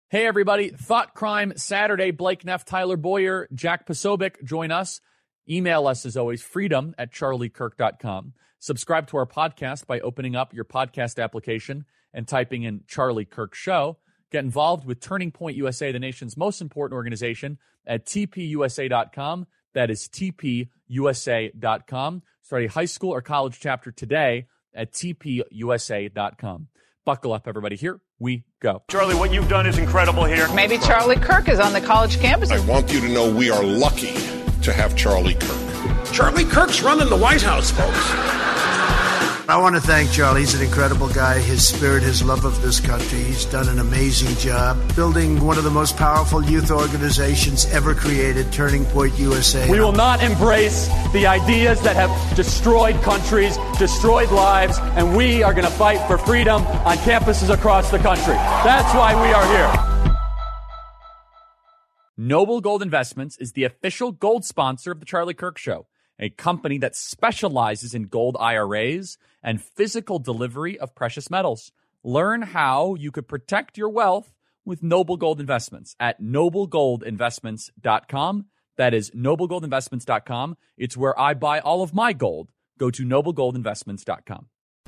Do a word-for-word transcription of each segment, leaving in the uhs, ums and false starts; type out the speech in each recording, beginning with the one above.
Hey, everybody. Thought Crime Saturday. Blake Neff, Tyler Boyer, Jack Posobiec join us. Email us, as always, freedom at charlie kirk dot com. Subscribe to our podcast by opening up your podcast application and typing in Charlie Kirk Show. Get involved with Turning Point U S A, the nation's most important organization, at t p u s a dot com. That is t p u s a dot com. Start a high school or college chapter today at t p u s a dot com. Buckle up, everybody. Here we go. Charlie, what you've done is incredible here. Maybe Charlie Kirk is on the college campus. I want you to know we are lucky to have Charlie Kirk. Charlie Kirk's running the White House, folks. I want to thank Charlie. He's an incredible guy. His spirit, his love of this country. He's done an amazing job building one of the most powerful youth organizations ever created, Turning Point U S A. We will not embrace the ideas that have destroyed countries, destroyed lives, and we are going to fight for freedom on campuses across the country. That's why we are here. Noble Gold Investments is the official gold sponsor of the Charlie Kirk Show, a company that specializes in gold I R As and physical delivery of precious metals. Learn how you could protect your wealth with Noble Gold Investments at noble gold investments dot com. That is noble gold investments dot com. It's where I buy all of my gold. Go to noble gold investments dot com.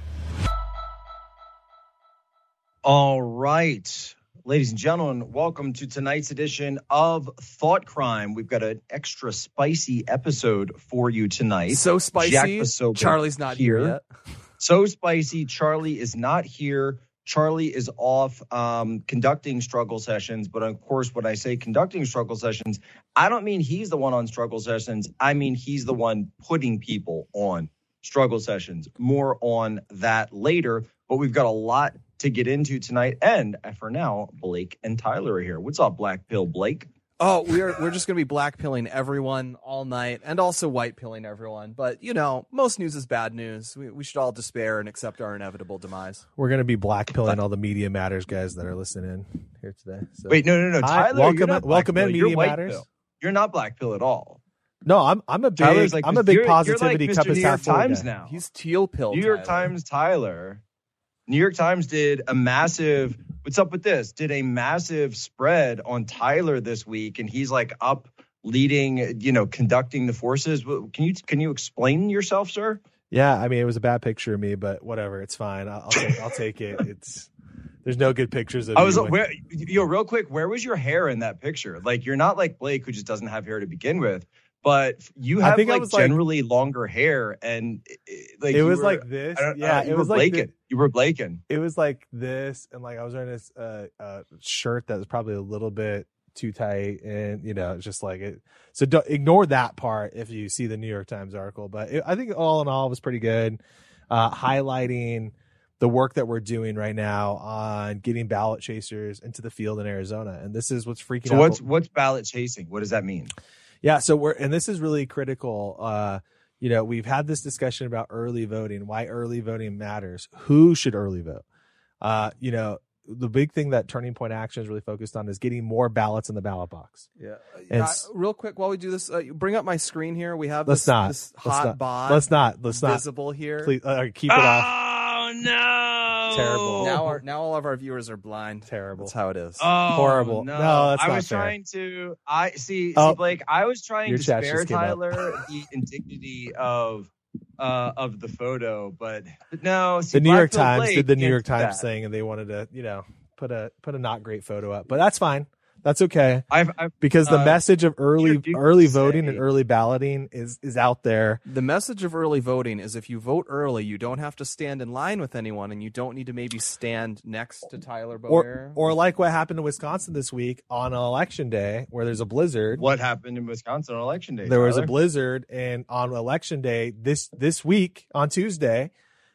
All right. Ladies and gentlemen, welcome to tonight's edition of Thought Crime. We've got an extra spicy episode for you tonight. So spicy, Charlie's not here. here yet. So spicy, Charlie is not here. Charlie is off um, conducting struggle sessions. But of course, when I say conducting struggle sessions, I don't mean he's the one on struggle sessions. I mean he's the one putting people on struggle sessions. More on that later. But we've got a lot to get into tonight. And for now, Blake and Tyler are here. What's up, Black Pill Blake? Oh, we're we're just going to be black pilling everyone all night and also white pilling everyone. But, you know, most news is bad news. We, we should all despair and accept our inevitable demise. We're going to be black pilling all the Media Matters guys that are listening in here today. So. Wait, no, no, no. Tyler, Hi, welcome you're not in, welcome in Media Media Matters. Pill. You're not Black Pill at all. No, I'm I'm a big like, I'm a big you're, positivity you're like cup Mister is New York half full Times guy. now. He's teal pill. New York Tyler. Times Tyler. New York Times did a massive, what's up with this? Did a massive spread on Tyler this week, and he's like up leading, you know, conducting the forces. Can you can you explain yourself, sir? Yeah, I mean, it was a bad picture of me, but whatever, it's fine. I'll, I'll take I'll take it. It's there's no good pictures of. I was you like, where, yo, real quick, where was your hair in that picture? Like, you're not like Blake, who just doesn't have hair to begin with. But you have like generally like, longer hair, and like it was were, like this. Yeah, uh, you it was were like Blaking. You were Blaking. It was like this, and like I was wearing this uh, uh, shirt that was probably a little bit too tight, and you know, it's just like it. So don't ignore that part if you see the New York Times article. But it, I think all in all, it was pretty good, uh, highlighting the work that we're doing right now on getting ballot chasers into the field in Arizona, and this is what's freaking so out. So what's what's ballot chasing? What does that mean? Yeah, so we're and this is really critical. Uh, you know, we've had this discussion about early voting, why early voting matters, who should early vote. Uh, you know, the big thing that Turning Point Action is really focused on is getting more ballots in the ballot box. Yeah. And uh, real quick, while we do this, uh, bring up my screen here. We have let's this, not, this let's hot not, bod. Let's not. Let's not visible here. Please uh, keep it oh, off. Oh no! Terrible. Now, our, now all of our viewers are blind. Terrible. That's how it is. Oh, horrible. No, no that's I not was fair. trying to. I see. Oh, see, Blake. I was trying to spare Tyler the indignity of uh, of the photo, but no. See, the New Black York Pill Times Blake did the New York can't do Times that. thing, and they wanted to, you know, put a put a not great photo up, but that's fine. That's okay. I've, I've, because the uh, message of early Peter, early say- voting and early balloting is is out there. The message of early voting is if you vote early, you don't have to stand in line with anyone, and you don't need to maybe stand next to Tyler Boyer. Or, or like what happened in Wisconsin this week on election day, where there's a blizzard. What happened in Wisconsin on election day? There Tyler? was a blizzard, and on election day this this week on Tuesday,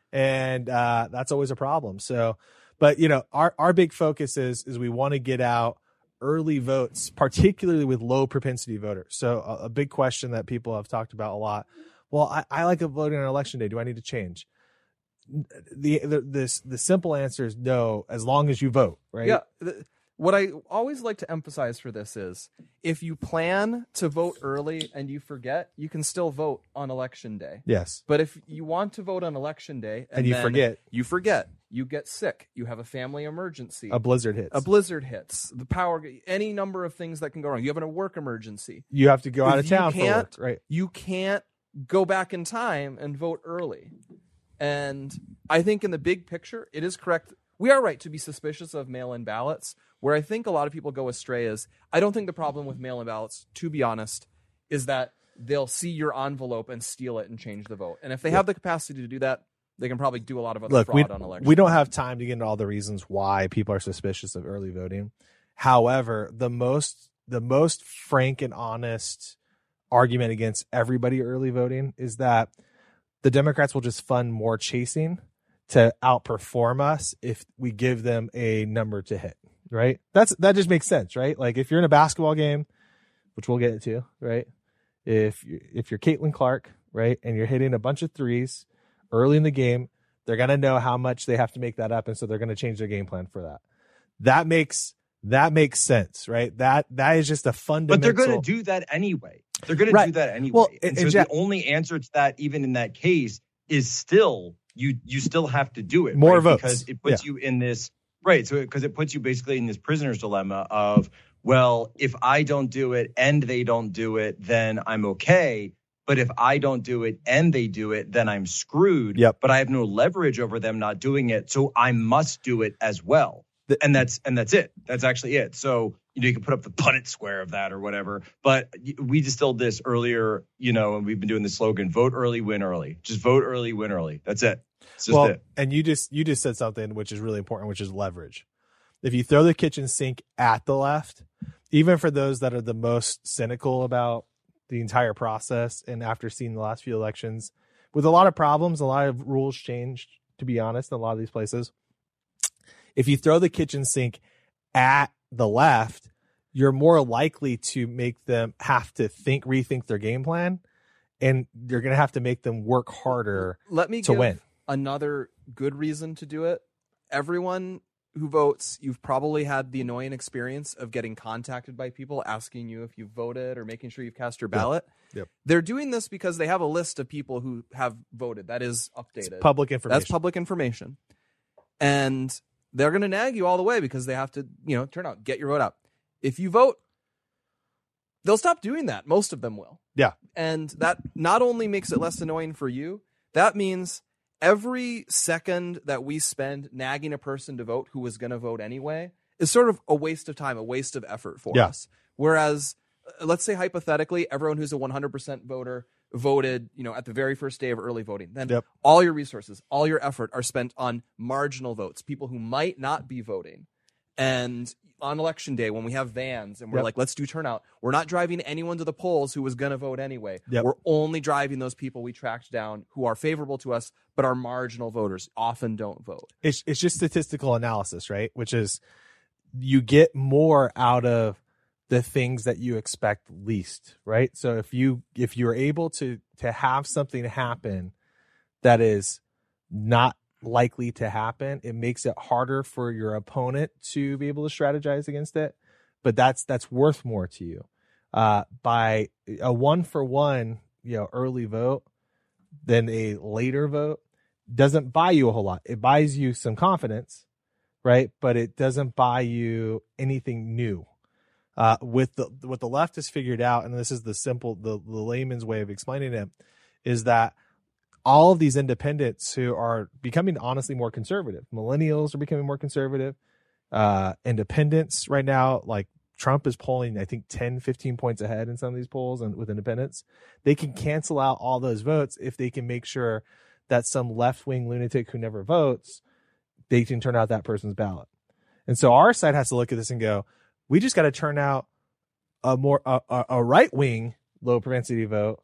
and uh, that's always a problem. So, but you know, our our big focus is is we want to get out early votes, particularly with low propensity voters. So a, a big question that people have talked about a lot. Well, I, I like voting on election day. Do I need to change? The, the this the simple answer is no, as long as you vote, right? Yeah. The, what I always like to emphasize for this is if you plan to vote early and you forget, you can still vote on election day. Yes. But if you want to vote on election day and, And you then forget. you forget, you get sick, you have a family emergency, A blizzard hits. a blizzard hits, the power, any number of things that can go wrong. You have a work emergency. You have to go out If of you town for can't- work, right? You can't go back in time and vote early. And I think in the big picture, it is correct. We are right to be suspicious of mail-in ballots. Where I think a lot of people go astray is I don't think the problem with mail-in ballots, to be honest, is that they'll see your envelope and steal it and change the vote. And if they Yeah. have the capacity to do that, they can probably do a lot of other Look, fraud we, on elections. we don't have time to get into all the reasons why people are suspicious of early voting. However, the most the most frank and honest argument against everybody early voting is that the Democrats will just fund more chasing to outperform us if we give them a number to hit. Right? That's that just makes sense, right? Like if you're in a basketball game, which we'll get into, right? If you if you're Caitlin Clark, right, and you're hitting a bunch of threes early in the game, they're gonna know how much they have to make that up, and so they're gonna change their game plan for that. That makes that makes sense, right? That that is just a fundamental. But they're going to do that anyway. They're going Right. to do that anyway. Well, and, and so Jack- the only answer to that, even in that case, is still you. You still have to do it. More right? votes. Because it puts Yeah. you in this right. So because it puts you basically in this prisoner's dilemma of, well, if I don't do it and they don't do it, then I'm okay. But if I don't do it and they do it, then I'm screwed. Yep. But I have no leverage over them not doing it, so I must do it as well. The- and that's and that's it. That's actually it. So you know you can put up the Punnett square of that or whatever. But we distilled this earlier, you know, and we've been doing the slogan: vote early, win early. Just vote early, win early. That's it. It's just well, it. and you just you just said something which is really important, which is leverage. If you throw the kitchen sink at the left, even for those that are the most cynical about the entire process, and after seeing the last few elections, with a lot of problems, a lot of rules changed, to be honest, in a lot of these places. If you throw the kitchen sink at the left, you're more likely to make them have to think, rethink their game plan, and you're going to have to make them work harder Let me to give win. another good reason to do it. Everyone who votes, you've probably had the annoying experience of getting contacted by people asking you if you voted or making sure you've cast your ballot. Yep. They're doing this because they have a list of people who have voted. That is updated. It's public information. That's public information. And they're going to nag you all the way because they have to, you know, turn out, get your vote out. If you vote, they'll stop doing that. Most of them will. Yeah. And that not only makes it less annoying for you, that means every second that we spend nagging a person to vote who was going to vote anyway is sort of a waste of time, a waste of effort for Yeah. us. Whereas, uh, let's say hypothetically, everyone who's a one hundred percent voter voted, you know, at the very first day of early voting. Then Yep. all your resources, all your effort are spent on marginal votes, people who might not be voting. And on election day, when we have vans and we're Yep. like, let's do turnout, we're not driving anyone to the polls who was going to vote anyway. Yep. We're only driving those people we tracked down who are favorable to us, but are marginal voters, often don't vote. It's it's just statistical analysis, right? Which is you get more out of the things that you expect least, right? So if you if you're able to to have something happen that is not likely to happen, it makes it harder for your opponent to be able to strategize against it. But that's that's worth more to you. Uh, by a one for one, you know, early vote than a later vote doesn't buy you a whole lot. It buys you some confidence, right? But it doesn't buy you anything new. Uh, with the what the left has figured out, and this is the simple, the, the layman's way of explaining it, is that all of these independents who are becoming honestly more conservative, millennials are becoming more conservative, uh, independents right now, like Trump is polling, I think ten, fifteen points ahead in some of these polls and with independents. They can cancel out all those votes if they can make sure that some left-wing lunatic who never votes, they can turn out that person's ballot. And so our side has to look at this and go, we just got to turn out a more a, a right-wing low propensity vote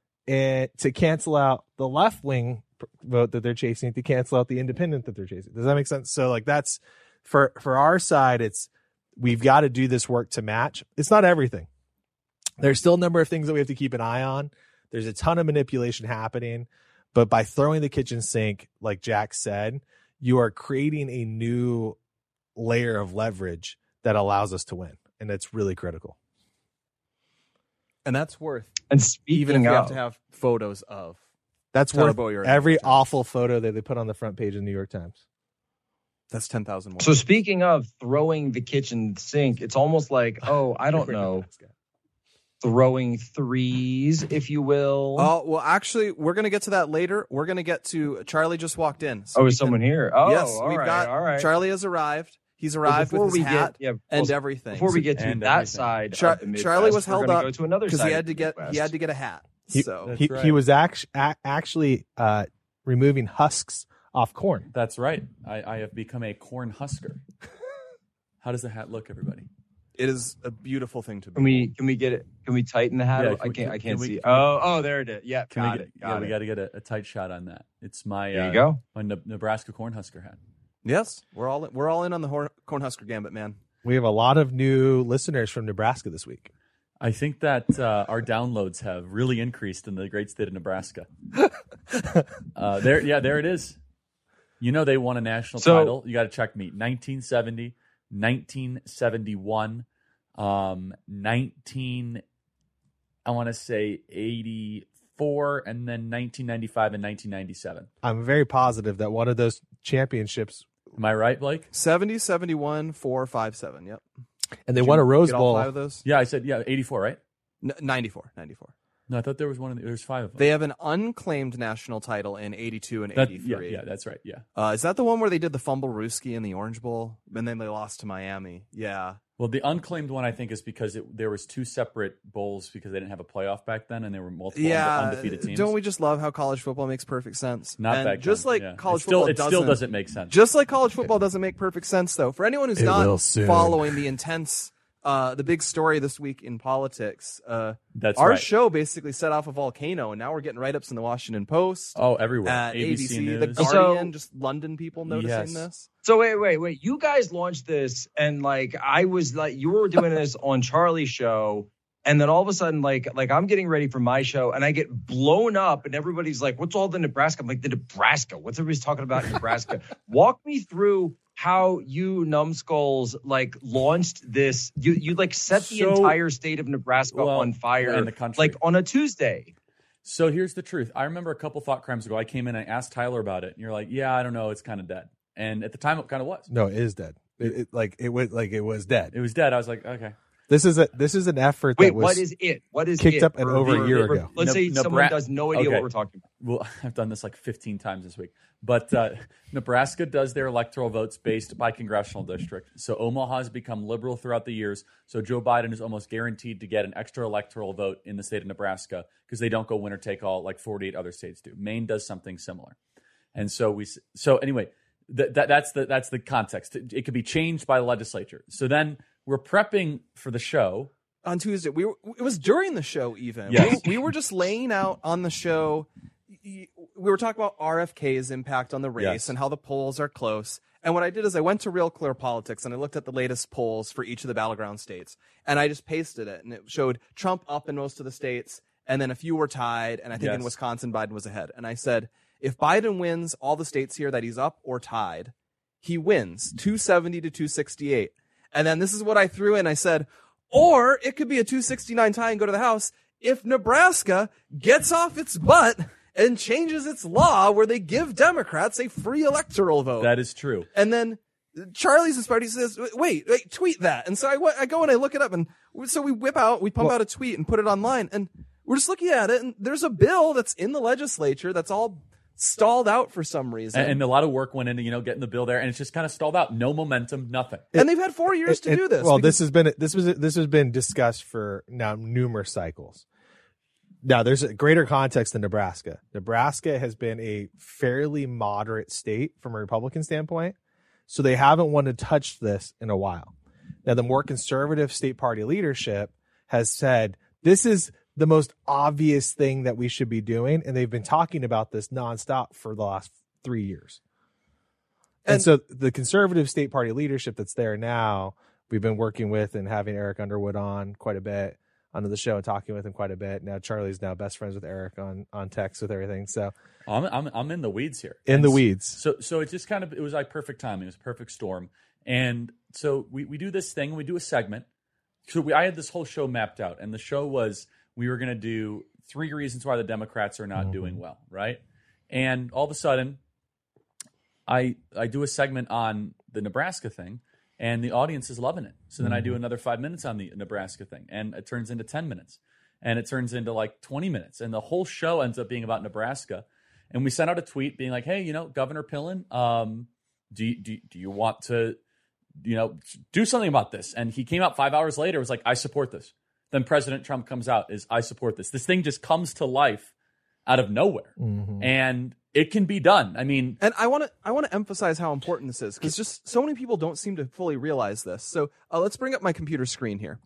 and to cancel out the left-wing vote that they're chasing, to cancel out the independent that they're chasing. Does that make sense? So like that's for for our side, it's we've got to do this work to match. It's not everything. There's still a number of things that we have to keep an eye on. There's a ton of manipulation happening, but by throwing the kitchen sink, like Jack said, you are creating a new layer of leverage that allows us to win, and it's really critical. And that's worth. And speaking even if we of, have to have photos of. That's Tyler worth Bowyer in every the New York Times. awful photo that they put on the front page of the New York Times. That's ten thousand more. So speaking of throwing the kitchen sink, it's almost like, oh, I don't know, throwing threes, if you will. Oh, well, actually, we're going to get to that later. We're going to get to Charlie just walked in. So oh, we is someone can- here? Oh, yes, all we've right, got all right. Charlie has arrived. He's Well, arrived before with his we hat get, yeah, and well, everything. Before we get to And that everything. side Char- of the Midwest, Charlie was we're held gonna up go to another because side he of had the to get Midwest. he had to get a hat. He, so he, right. he was act- a- actually uh, removing husks off corn. That's right. I, I have become a corn husker. How does the hat look, everybody? it is a beautiful thing to be. Can we can we get it? Can we tighten the hat? Yeah, I can we- can't. I can can't we- see. can we- oh, oh, there it is. Yeah, Can got we get, it. Got yeah, it. we got to get a, a tight shot on that. It's my There you uh, go. my Ne- Nebraska Cornhusker hat. Yes, we're all we're all in on the Hor- Cornhusker Gambit, man. We have a lot of new listeners from Nebraska this week. I think that uh, our downloads have really increased in the great state of Nebraska. uh, there, yeah, there it is. You know they won a national So- title. You got to check me. nineteen seventy, nineteen seventy-one, um, nineteen. I want to say eighty-four, and then nineteen ninety-five and nineteen ninety-seven. I'm very positive that one of those championships, Am I right, Blake? seventy, seventy-one, four, five, seven. Yep. and they Did won you a Rose get all Bowl. five of those? Yeah, I said yeah, eighty-four, right? N- ninety-four, ninety-four. No, I thought there was one. Of the, there's five of them. They have an unclaimed national title in eighty-two and That- yeah, eighty-three. yeah, that's right. Yeah. Uh, is that the one where they did the fumble Ruski in the Orange Bowl, and then they lost to Miami? Yeah. Well, the unclaimed one I think is because it, there was two separate bowls because they didn't have a playoff back then, and there were multiple Yeah, undefeated teams. don't we just love how college football makes perfect sense? Not and back just then, like yeah. college it still, football it doesn't, still doesn't make sense. Just like college football doesn't make perfect sense, though. For anyone who's It will not soon. following the intense, uh, the big story this week in politics, uh, That's our right. show basically set off a volcano, and now we're getting write-ups in the Washington Post, Oh, everywhere. at A B C, A B C, the News. Guardian, So- just London people noticing Yes. this. So wait, wait, wait. You guys launched this, and like I was like, you were doing this on Charlie's show, and then all of a sudden, like, like I'm getting ready for my show, and I get blown up, and everybody's like, "What's all the Nebraska?" I'm like, "The Nebraska? What's everybody's talking about in Nebraska?" Walk me through how you numbskulls like launched this. You you like set the So- entire state of Nebraska Well, on fire, and the country. like on a Tuesday. So here's the truth. I remember a couple thought crimes ago. I came in and I asked Tyler about it, and you're like, "Yeah, I don't know. It's kind of dead." And at the time, it kind of was. No, it is dead. It, it, like it was like it was dead. It was dead. I was like, "Okay." This is a this is an effort Wait, that was what is it? What is kicked it? up and For- over a for- year for- ago. Let's say Nebra- someone does no idea Okay. what we're talking about. Well, I've done this like fifteen times this week. But uh, Nebraska does their electoral votes based by congressional district. So Omaha has become liberal throughout the years. So Joe Biden is almost guaranteed to get an extra electoral vote in the state of Nebraska because they don't go winner take all like forty-eight other states do. Maine does something similar. And so we so anyway, th- that that's the that's the context. It, it could be changed by the legislature. So then we're prepping for the show. On Tuesday, we were, it was during the show even. Yes. We, we were just laying out on the show. We were talking about R F K's impact on the race Yes. and how the polls are close. And what I did is I went to Real Clear Politics and I looked at the latest polls for each of the battleground states. And I just pasted it, and it showed Trump up in most of the states, and then a few were tied. And I think in Yes. Wisconsin, Biden was ahead. And I said, if Biden wins all the states here that he's up or tied, he wins two seventy to two sixty-eight. And then this is what I threw in. I said, or it could be a two sixty-nine tie and go to the House if Nebraska gets off its butt and changes its law where they give Democrats a free electoral vote. That is true. And then Charlie's party says, wait, wait, tweet that. And so I, I go and I look it up, and so we whip out, we pump Well- out a tweet and put it online, and we're just looking at it, and there's a bill that's in the legislature that's all stalled out for some reason. And, and a lot of work went into, you know, getting the bill there, and it's just kind of stalled out. No momentum, nothing. And they've had four years to It- do this. Well, because- this has been this was this has been discussed for now numerous cycles. Now, there's a greater context than Nebraska. Nebraska has been a fairly moderate state from a Republican standpoint, so they haven't wanted to touch this in a while. Now, the more conservative state party leadership has said this is the most obvious thing that we should be doing, and they've been talking about this nonstop for the last three years. And, And- so the conservative state party leadership that's there now, we've been working with and having Eric Underwood on quite a bit onto the show and talking with him quite a bit. Now Charlie's now best friends with Eric on on text with everything. So I'm I'm I'm in the weeds here. in And the s- weeds. So so it just kind of it was like perfect timing. It was a perfect storm. And so we, we do this thing, we do a segment. So we, I had this whole show mapped out, and the show was we were going to do three reasons why the Democrats are not mm-hmm. doing well, right? And all of a sudden, I I do a segment on the Nebraska thing, and the audience is loving it. So then mm-hmm. I do another five minutes on the Nebraska thing, and it turns into ten minutes. And it turns into like twenty minutes. And the whole show ends up being about Nebraska. And we sent out a tweet being like, hey, you know, Governor Pillen, um, do, you, do, do you want to, you know, do something about this? And he came out five hours later, was like, I support this. Then President Trump comes out, is I support this. This thing just comes to life out of nowhere. Mm-hmm. And it can be done. I mean, and I want to I want to emphasize how important this is, because just so many people don't seem to fully realize this. So uh, let's bring up my computer screen here.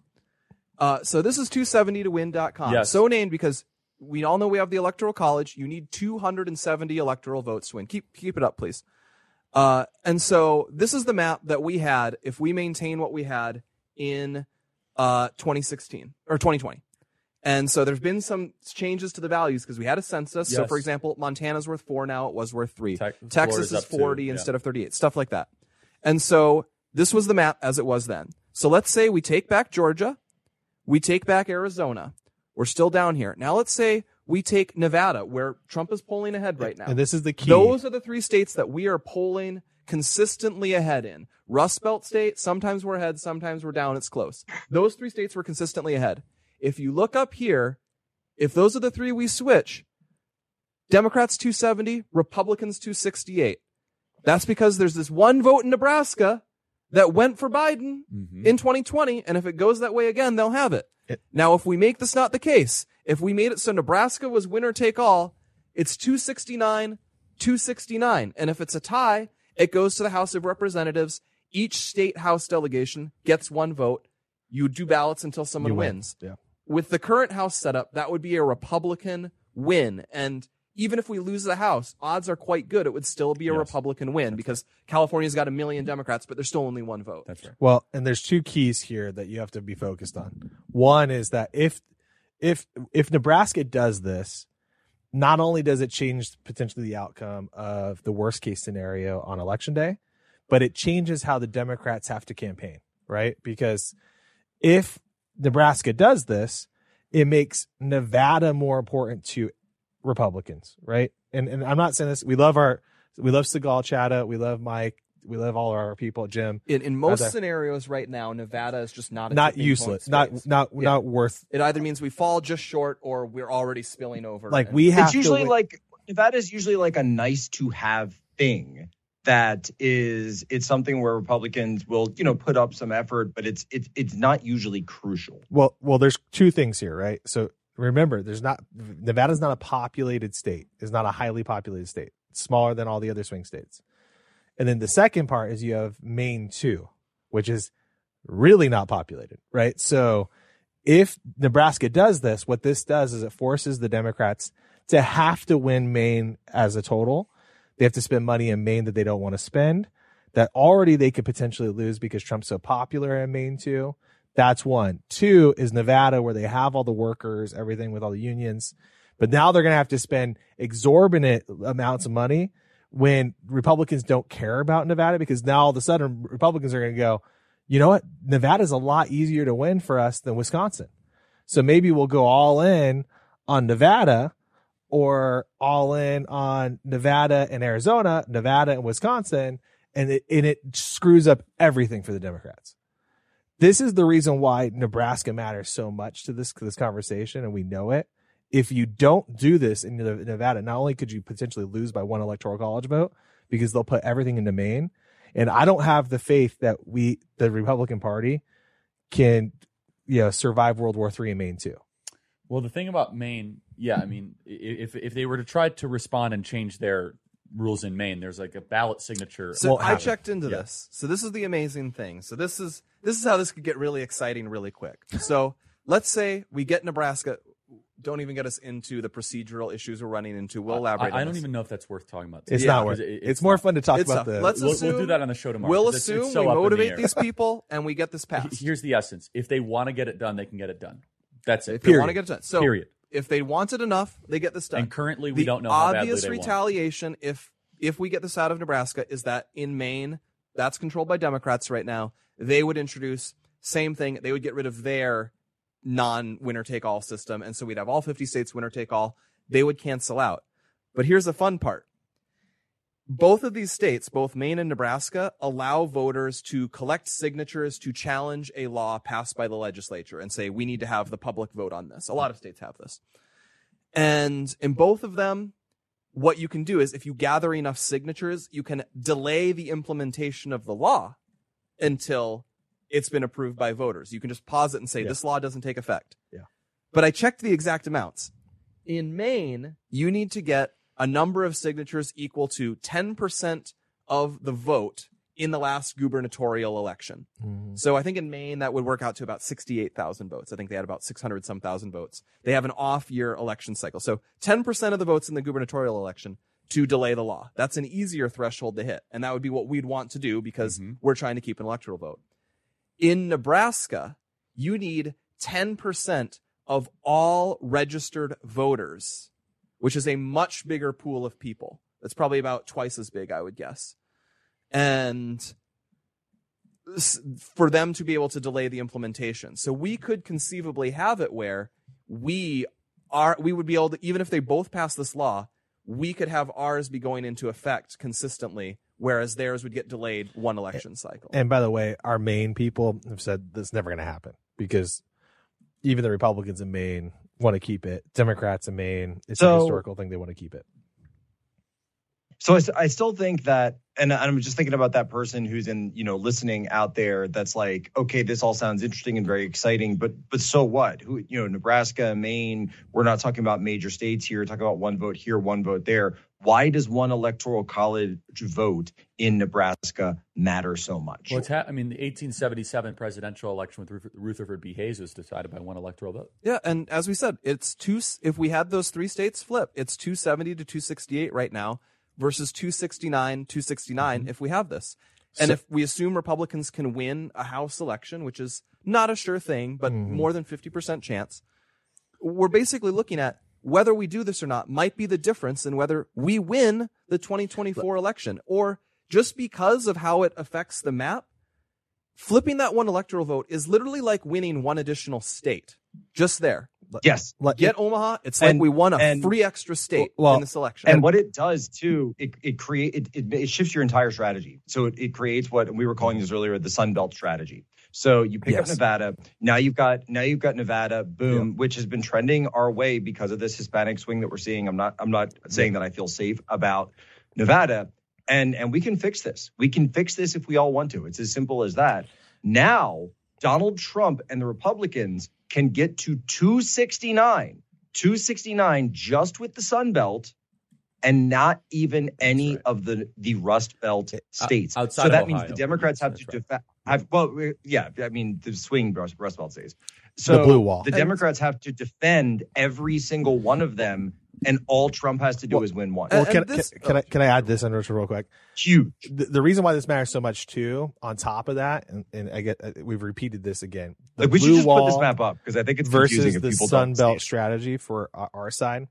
Uh, so this is two seventy to win dot com. Yes. So named because we all know we have the Electoral College. You need two hundred seventy electoral votes to win. Keep keep it up, please. Uh, and so this is the map that we had if we maintain what we had in uh, twenty sixteen or twenty twenty. And so there's been some changes to the values because we had a census. Yes. So, for example, Montana's worth four now. It was worth three. Te- Texas is forty yeah. instead of thirty-eight. Stuff like that. And so this was the map as it was then. So let's say we take back Georgia. We take back Arizona. We're still down here. Now let's say we take Nevada, where Trump is polling ahead right now. And this is the key. Those are the three states that we are polling consistently ahead in. Rust Belt state, sometimes we're ahead, sometimes we're down. It's close. Those three states were consistently ahead. If you look up here, if those are the three we switch, Democrats two seventy, Republicans two sixty-eight. That's because there's this one vote in Nebraska that went for Biden mm-hmm. in twenty twenty, and if it goes that way again, they'll have it. it. Now, if we make this not the case, if we made it so Nebraska was winner take all, it's two sixty-nine, two sixty-nine. And if it's a tie, it goes to the House of Representatives. Each state House delegation gets one vote. You do ballots until someone you win. wins. Yeah. With the current House setup, that would be a Republican win. And even if we lose the House, odds are quite good it would still be a yes. Republican win, because California's got a million Democrats, but there's still only one vote. That's right. Well, and there's two keys here that you have to be focused on. One is that if if if Nebraska does this, not only does it change potentially the outcome of the worst case scenario on Election Day, but it changes how the Democrats have to campaign, right? Because if Nebraska does this, it makes Nevada more important to Republicans, right? And and I'm not saying this. We love our, we love Segal Chata. We love Mike. We love all our people, Jim. In, in most uh, scenarios right now, Nevada is just not a not useless, not not yeah. not worth. It either means we fall just short or we're already spilling over. Like we have. It's usually to, like Nevada is usually like a nice to have thing. That is, it's something where Republicans will, you know, put up some effort, but it's it's it's not usually crucial. Well, well, there's two things here, right? So remember, there's not Nevada's not a populated state. It's not a highly populated state. It's smaller than all the other swing states. And then the second part is you have Maine too, which is really not populated, right? So if Nebraska does this, what this does is it forces the Democrats to have to win Maine as a total. They have to spend money in Maine that they don't want to spend, that already they could potentially lose because Trump's so popular in Maine too. That's one. Two is Nevada, where they have all the workers, everything with all the unions. But now they're going to have to spend exorbitant amounts of money when Republicans don't care about Nevada, because now all of a sudden Republicans are going to go, you know what? Nevada's a lot easier to win for us than Wisconsin. So maybe we'll go all in on Nevada, or all in on Nevada and Arizona, Nevada and Wisconsin, and it, and it screws up everything for the Democrats. This is the reason why Nebraska matters so much to this, to this conversation, and we know it. If you don't do this in Nevada, not only could you potentially lose by one electoral college vote, because they'll put everything into Maine, and I don't have the faith that we, the Republican Party, can, you know, survive World War Three in Maine too. Well, the thing about Maine, yeah, I mean, if if they were to try to respond and change their rules in Maine, there's like a ballot signature. So I checked into yeah. this. So this is the amazing thing. So this is this is how this could get really exciting really quick. So let's say we get Nebraska. Don't even get us into the procedural issues we're running into. We'll elaborate. I, I on don't this. even know if that's worth talking about. It's yeah, not worth. It, it's, it's more not. fun to talk it's about a, the. Let's we'll, assume, we'll do that on the show tomorrow. We'll it's, assume it's so we motivate the these people and we get this passed. Here's the essence: if they want to get it done, they can get it done. That's it. If they want to get it done, so period. If they want it enough, they get this done. And currently, we the don't know how badly obvious they retaliation, want. if if we get this out of Nebraska, is that in Maine, That's controlled by Democrats right now. They would introduce same thing. They would get rid of their non-winner-take-all system, and so we'd have all fifty states winner-take-all. They would cancel out. But here's the fun part. Both of these states, both Maine and Nebraska, allow voters to collect signatures to challenge a law passed by the legislature and say, we need to have the public vote on this. A lot of states have this. And in both of them, what you can do is if you gather enough signatures, you can delay the implementation of the law until it's been approved by voters. You can just pause it and say, yeah. this law doesn't take effect. Yeah. But I checked the exact amounts. In Maine, you need to get a number of signatures equal to ten percent of the vote in the last gubernatorial election. Mm-hmm. So I think in Maine, that would work out to about sixty-eight thousand votes. I think they had about six hundred some thousand votes. They have an off year election cycle. So ten percent of the votes in the gubernatorial election to delay the law. That's an easier threshold to hit. And that would be what we'd want to do because mm-hmm. we're trying to keep an electoral vote. In Nebraska, you need ten percent of all registered voters, which is a much bigger pool of people. That's probably about twice as big, I would guess. And for them to be able to delay the implementation. So we could conceivably have it where we are, we would be able to, even if they both pass this law, we could have ours be going into effect consistently, whereas theirs would get delayed one election cycle. And by the way, our Maine people have said that's never going to happen because even the Republicans in Maine want to keep it. Democrats in Maine, it's so, a historical thing. They want to keep it. So I, I still think that, and I'm just thinking about that person who's in, you know, listening out there. That's like, okay, this all sounds interesting and very exciting, but but so what? Who, you know, Nebraska, Maine. We're not talking about major states here. We're talking about one vote here, one vote there. Why does one electoral college vote in Nebraska matter so much? Well, it's ha- I mean, the eighteen seventy-seven presidential election with Ruth- Rutherford B. Hayes was decided by one electoral vote. Yeah, and as we said, it's two. If we had those three states flip, it's two seventy to two sixty-eight right now versus two sixty-nine, two sixty-nine mm-hmm. if we have this. And so, if we assume Republicans can win a House election, which is not a sure thing, but mm-hmm. more than fifty percent chance, we're basically looking at whether we do this or not might be the difference in whether we win the twenty twenty-four election. Or just because of how it affects the map, flipping that one electoral vote is literally like winning one additional state. Just there. Yes. Get Omaha. It's like and, we won a and, free extra state well, in this election. And what it does too, it it create it, it, it shifts your entire strategy. So it, it creates what we were calling this earlier, the Sun Belt strategy. So you pick yes. up Nevada. Now you've got now you've got Nevada, boom, yeah. which has been trending our way because of this Hispanic swing that we're seeing. I'm not I'm not saying that I feel safe about Nevada. And and we can fix this. We can fix this if we all want to. It's as simple as that. Now, Donald Trump and the Republicans can get to two sixty-nine, two sixty-nine just with the Sun Belt and not even any right. of the, the Rust Belt states. Uh, so that Ohio. means the Democrats have That's to right. defend. Have, well, yeah, I mean, the swing Rust, Rust Belt states. So the blue wall. The Democrats have to defend every single one of them, and all Trump has to do well, is win one. Well, can, this, can, can, I, can I add this under real quick? Huge. The, the reason why this matters so much, too, on top of that, and, and I get we've repeated this again. The like we blue should just wall put this map up because I think it's versus confusing if the people Sun don't Belt strategy for our, our side.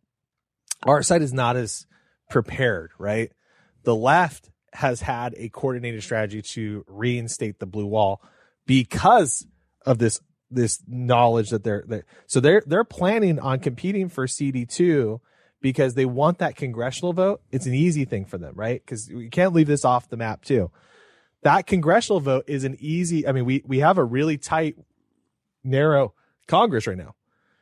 Our side is not as prepared, right? The left has had a coordinated strategy to reinstate the blue wall because of this this knowledge that they're, they're so they're they're planning on competing for C D two because they want that congressional vote. It's an easy thing for them, right? Because we can't leave this off the map too. That congressional vote is an easy. I mean, we we have a really tight, narrow Congress right now.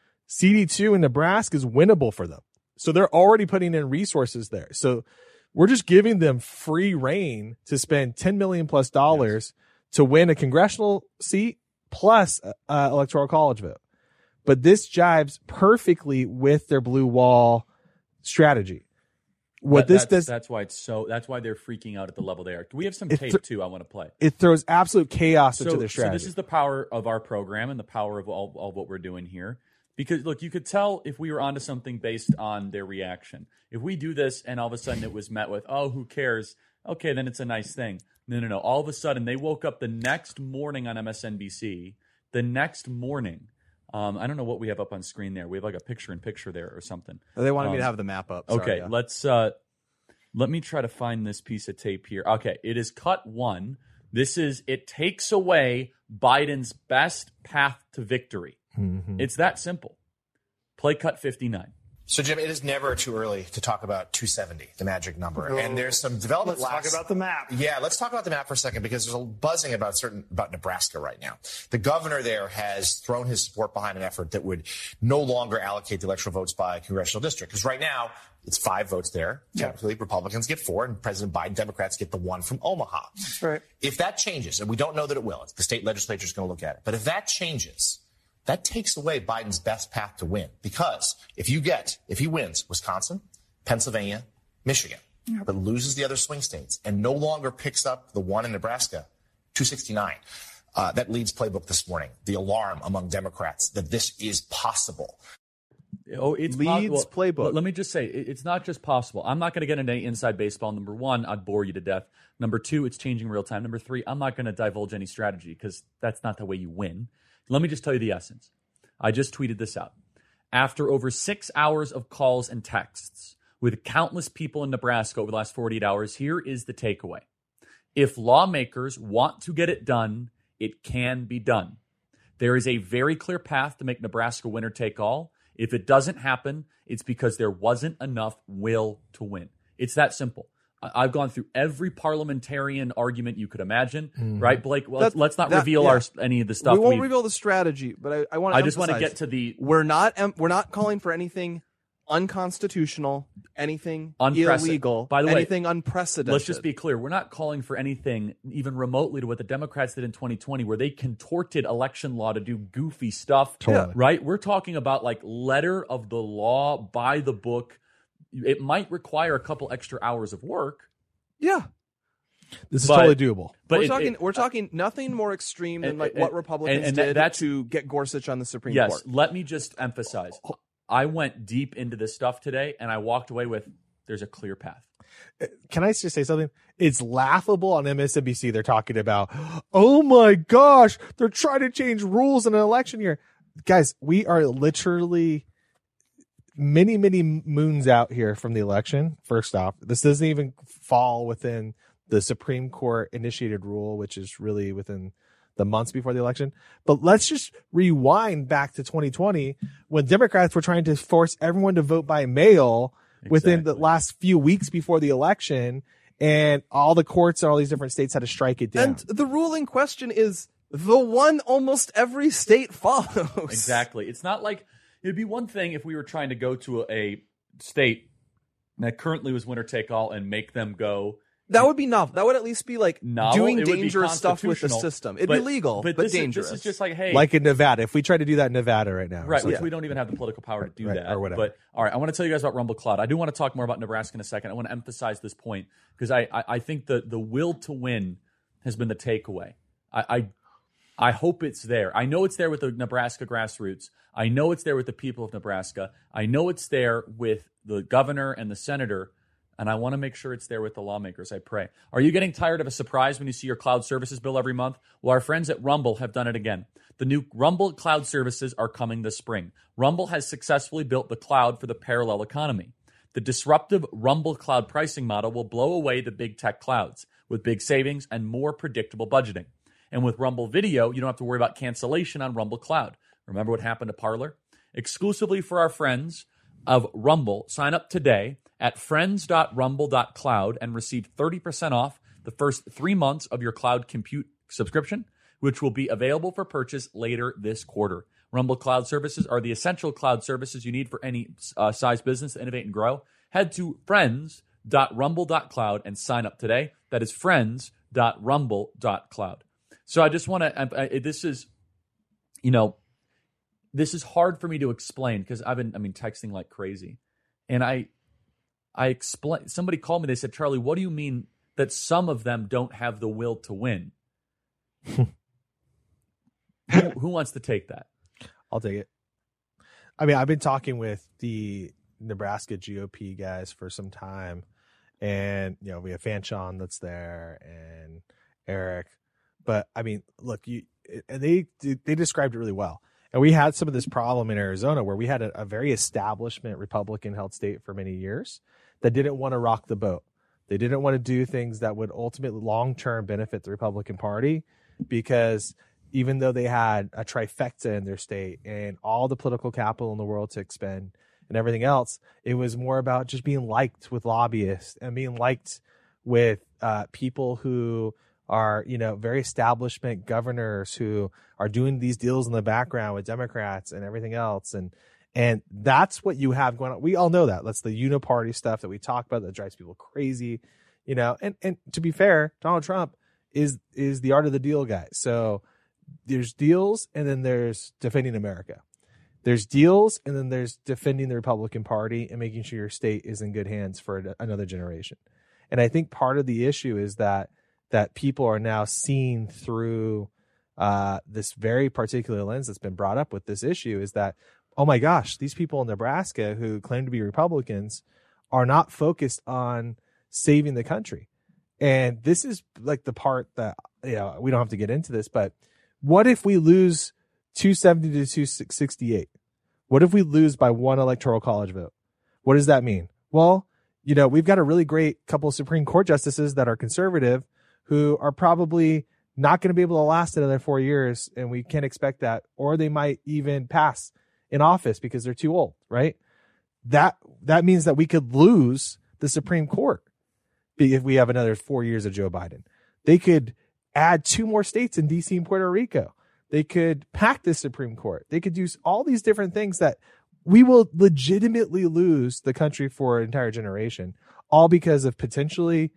C D two in Nebraska is winnable for them, so they're already putting in resources there. So we're just giving them free reign to spend ten million plus dollars yes. to win a congressional seat plus uh, electoral college vote. But this jives perfectly with their blue wall strategy. What that, this that's, does, that's why it's so, that's why they're freaking out at the level they are. We have some th- tape too I want to play. It throws absolute chaos so, into their strategy. So this is the power of our program and the power of all, all what we're doing here. Because look, you could tell if we were onto something based on their reaction. If we do this and all of a sudden it was met with, oh, who cares? Okay, then it's a nice thing. No, no, no. All of a sudden they woke up the next morning on M S N B C. The next morning, um, I don't know what we have up on screen there. We have like a picture-in-picture there or something. They wanted um, me to have the map up. Sorry, okay, yeah. let's uh, let me try to find this piece of tape here. Okay, it is cut one This is, it takes away Biden's best path to victory. Mm-hmm. It's that simple. Play cut fifty-nine. So, Jim, it is never too early to talk about two seventy, the magic number. Oh. And there's some development. Let's last... talk about the map. Yeah, let's talk about the map for a second, because there's a buzzing about certain about Nebraska right now. The governor there has thrown his support behind an effort that would no longer allocate the electoral votes by congressional district. Because right now, it's five votes there. Technically, yeah. Republicans get four, and President Biden, Democrats get the one from Omaha. That's right. If that changes, and we don't know that it will, the state legislature is going to look at it. But if that changes, that takes away Biden's best path to win. Because if you get, if he wins Wisconsin, Pennsylvania, Michigan, yeah. but loses the other swing states and no longer picks up the one in Nebraska, two sixty-nine, uh, that leads playbook this morning, the alarm among Democrats that this is possible. Oh, it's leads possible. playbook. Let me just say, it's not just possible. I'm not going to get into any inside baseball. Number one, I'd bore you to death. Number two, it's changing real time. Number three, I'm not going to divulge any strategy because that's not the way you win. Let me just tell you the essence. I just tweeted this out. After over six hours of calls and texts with countless people in Nebraska over the last forty-eight hours, here is the takeaway. If lawmakers want to get it done, it can be done. There is a very clear path to make Nebraska winner take all. If it doesn't happen, it's because there wasn't enough will to win. It's that simple. I've gone through every parliamentarian argument you could imagine, mm-hmm. right, Blake? Well, let's, let's not that, reveal yeah. our any of the stuff. We won't reveal the strategy, but I, I want to. I just want to get to the. We're not. We're not calling for anything unconstitutional, anything Unprece- illegal, by the anything way, unprecedented. Let's just be clear. We're not calling for anything even remotely to what the Democrats did in twenty twenty, where they contorted election law to do goofy stuff. Totally. Right? We're talking about like letter of the law, by the book. It might require a couple extra hours of work. Yeah. This is but, totally doable. But we're it, talking it, we're talking nothing more extreme than and, like and, what Republicans and, and did that, to get Gorsuch on the Supreme yes, Court. Yes, let me just emphasize. I went deep into this stuff today, and I walked away with there's a clear path. Can I just say something? It's laughable on M S N B C. They're talking about, oh my gosh, they're trying to change rules in an election year. Guys, we are literally many, many moons out here from the election. First off, this doesn't even fall within the Supreme Court initiated rule, which is really within the months before the election. But let's just rewind back to twenty twenty when Democrats were trying to force everyone to vote by mail exactly. within the last few weeks before the election. And all the courts in all these different states had to strike it down. And the rule in question is the one almost every state follows. Exactly. It's not like it'd be one thing if we were trying to go to a, a state that currently was winner take all and make them go. That would be novel. That would at least be like novel. doing dangerous stuff with the system. It'd but, be legal, but, but this dangerous. Is, this is just like, hey. Like in Nevada. If we try to do that in Nevada right now. Right, which yeah. we don't even have the political power to do right, that. Or whatever. But, all right, I want to tell you guys about Rumble Cloud. I do want to talk more about Nebraska in a second. I want to emphasize this point because I, I, I think the, the will to win has been the takeaway. I, I I hope it's there. I know it's there with the Nebraska grassroots. I know it's there with the people of Nebraska. I know it's there with the governor and the senator. And I want to make sure it's there with the lawmakers, I pray. Are you getting tired of a surprise when you see your cloud services bill every month? Well, our friends at Rumble have done it again. The new Rumble cloud services are coming this spring. Rumble has successfully built the cloud for the parallel economy. The disruptive Rumble cloud pricing model will blow away the big tech clouds with big savings and more predictable budgeting. And with Rumble Video, you don't have to worry about cancellation on Rumble Cloud. Remember what happened to Parler? Exclusively for our friends of Rumble, sign up today at friends dot rumble dot cloud and receive thirty percent off the first three months of your cloud compute subscription, which will be available for purchase later this quarter. Rumble Cloud Services are the essential cloud services you need for any uh, size business to innovate and grow. Head to friends dot rumble dot cloud and sign up today. That is friends dot rumble dot cloud. So I just want to, this is, you know, this is hard for me to explain because I've been, I mean, texting like crazy. And I, I explain. Somebody called me. They said, Charlie, what do you mean that some of them don't have the will to win? who, who wants to take that? I'll take it. I mean, I've been talking with the Nebraska G O P guys for some time, and you know, we have Fanchon that's there and Eric. But I mean, look, you and they they described it really well. And we had some of this problem in Arizona where we had a, a very establishment Republican held state for many years that didn't want to rock the boat. They didn't want to do things that would ultimately long-term benefit the Republican Party, because even though they had a trifecta in their state and all the political capital in the world to expend and everything else, it was more about just being liked with lobbyists and being liked with uh, people who are, you know, very establishment governors who are doing these deals in the background with Democrats and everything else. And and that's what you have going on. We all know that. That's the uniparty stuff that we talk about that drives people crazy, you know. And and to be fair, Donald Trump is is the art of the deal guy. So there's deals, and then there's defending America. There's deals, and then there's defending the Republican Party and making sure your state is in good hands for another generation. And I think part of the issue is that that people are now seeing through uh, this very particular lens that's been brought up with this issue, is that, oh my gosh, these people in Nebraska who claim to be Republicans are not focused on saving the country. And this is like the part that, you know, we don't have to get into this, but what if we lose two seventy to two sixty-eight? What if we lose by one electoral college vote? What does that mean? Well, you know, we've got a really great couple of Supreme Court justices that are conservative who are probably not going to be able to last another four years, and we can't expect that. Or they might even pass in office because they're too old, right? That that means that we could lose the Supreme Court if we have another four years of Joe Biden. They could add two more states in D C and Puerto Rico. They could pack the Supreme Court. They could do all these different things that we will legitimately lose the country for an entire generation, all because of potentially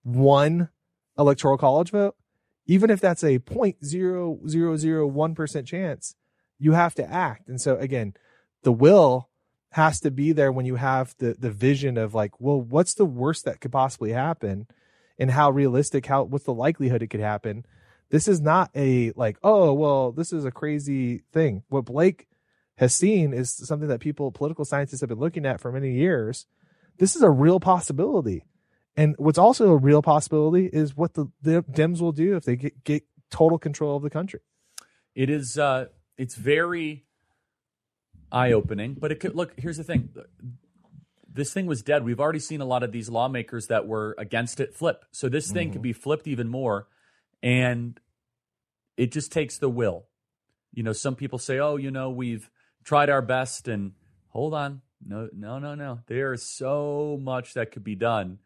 one electoral college vote. Even if that's a zero point zero zero zero one percent chance, you have to act. And so again, the will has to be there when you have the, the vision of like, well, what's the worst that could possibly happen, and how realistic, how, what's the likelihood it could happen? This is not a like, oh, well, this is a crazy thing. What Blake has seen is something that people, political scientists have been looking at for many years. This is a real possibility. And what's also a real possibility is what the, the Dems will do if they get, get total control of the country. It is, uh, it's very eye-opening, but it could, look, here's the thing. This thing was dead. We've already seen a lot of these lawmakers that were against it flip. So this thing mm-hmm. could be flipped even more. And it just takes the will. You know, some people say, oh, you know, we've tried our best, and hold on. No, no, no, no. There is so much that could be done.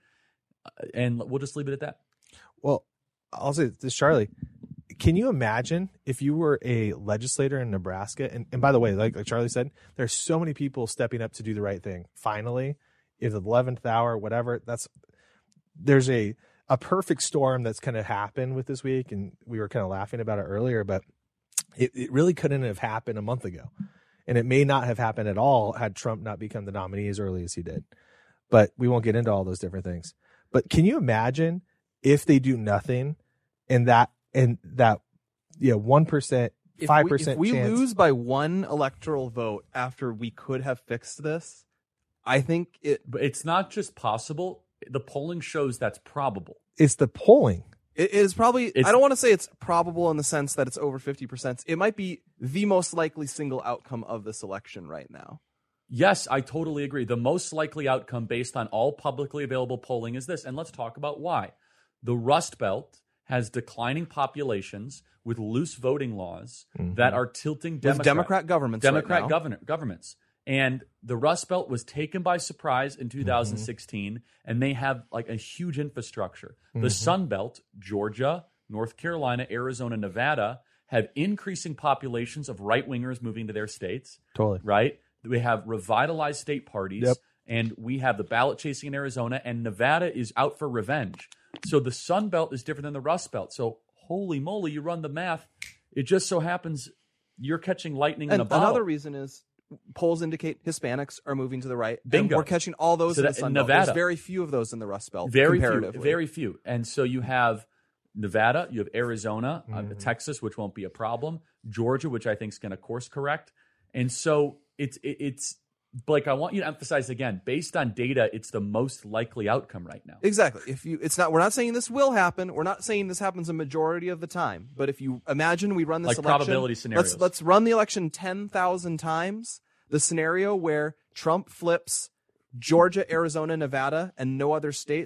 And we'll just leave it at that. Well, I'll say this, Charlie. Can you imagine if you were a legislator in Nebraska? And, and by the way, like, like Charlie said, there's so many people stepping up to do the right thing. Finally, in the eleventh hour, whatever, that's there's a a perfect storm that's kind of happened with this week. And we were kind of laughing about it earlier, but it, it really couldn't have happened a month ago. And it may not have happened at all had Trump not become the nominee as early as he did. But we won't get into all those different things. But can you imagine if they do nothing and that and that you know one percent, five percent if we, if we chance? lose by one electoral vote after we could have fixed this, I think it. But it's not just possible. The polling shows that's probable. It's the polling. It is probably. It's, I don't want to say it's probable in the sense that it's over fifty percent. It might be the most likely single outcome of this election right now. Yes, I totally agree. The most likely outcome based on all publicly available polling is this. And let's talk about why. The Rust Belt has declining populations with loose voting laws mm-hmm. that are tilting Democrat, with Democrat governments. Democrat right governor, governments. And the Rust Belt was taken by surprise in two thousand sixteen, mm-hmm. and they have like a huge infrastructure. Mm-hmm. The Sun Belt, Georgia, North Carolina, Arizona, Nevada, have increasing populations of right-wingers moving to their states. Totally. Right? We have revitalized state parties, yep. and we have the ballot chasing in Arizona, and Nevada is out for revenge. So the Sun Belt is different than the Rust Belt. So holy moly, you run the math. It just so happens you're catching lightning and in a bottle. Another reason is polls indicate Hispanics are moving to the right. Bingo. And we're catching all those so in that, the Sun in Belt. Nevada. There's very few of those in the Rust Belt. Very comparatively. few. Very few. And so you have Nevada, you have Arizona, mm-hmm. uh, Texas, which won't be a problem, Georgia, which I think is going to course correct. And so it's it, it's Blake, I want you to emphasize again, based on data, it's the most likely outcome right now. Exactly. If you, it's not. We're not saying this will happen. We're not saying this happens a majority of the time. But if you imagine we run this like election, probability scenarios. Let's let's run the election ten thousand times. The scenario where Trump flips Georgia, Arizona, Nevada, and no other states,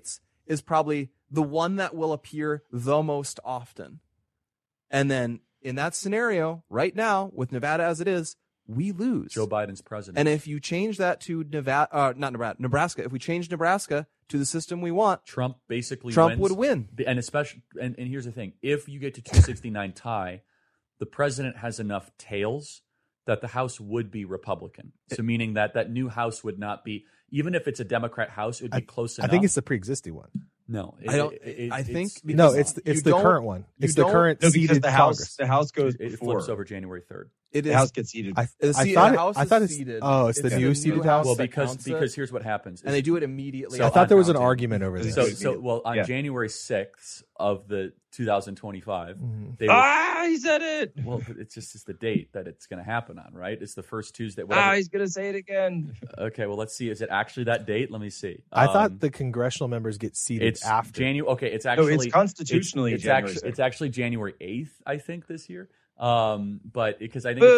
is probably the one that will appear the most often. And then in that scenario, right now, with Nevada as it is, we lose. Joe Biden's president. And if you change that to Nevada, uh, not Nevada, Nebraska, if we change Nebraska to the system we want, Trump basically Trump wins. would win. And especially, and, and here's the thing: if you get to two sixty-nine tie, the president has enough tails that the House would be Republican. So meaning that that new House would not be, even if it's a Democrat House, it would be I, close I enough. think it's the pre-existing one. No, it, I don't. It, it, I think it's, no, it's the, it's the current one. It's the current no, seated the Congress. House. The House goes it before. flips over January third. It the is, House gets seated. I, The I seat- thought the it, House I is thought it's seated. oh, it's, It's the the new new seated House House. Well, that because counts because it. here's what happens: and they do it immediately. So I thought there was an counting. argument over this. So, so well, on Yeah. January sixth of the two thousand twenty-five, Mm-hmm. they were, ah, he said it. well, it's just it's the date that it's going to happen on, right? It's the first Tuesday. Whatever. Ah, he's gonna say it again. Okay, well, let's see. Is it actually that date? Let me see. I Um, thought the congressional members get seated it's after. January. Okay, it's No, actually it's constitutionally It's, it's January actually sixth. it's actually January eighth, I think, this year. Um, but because I think it's,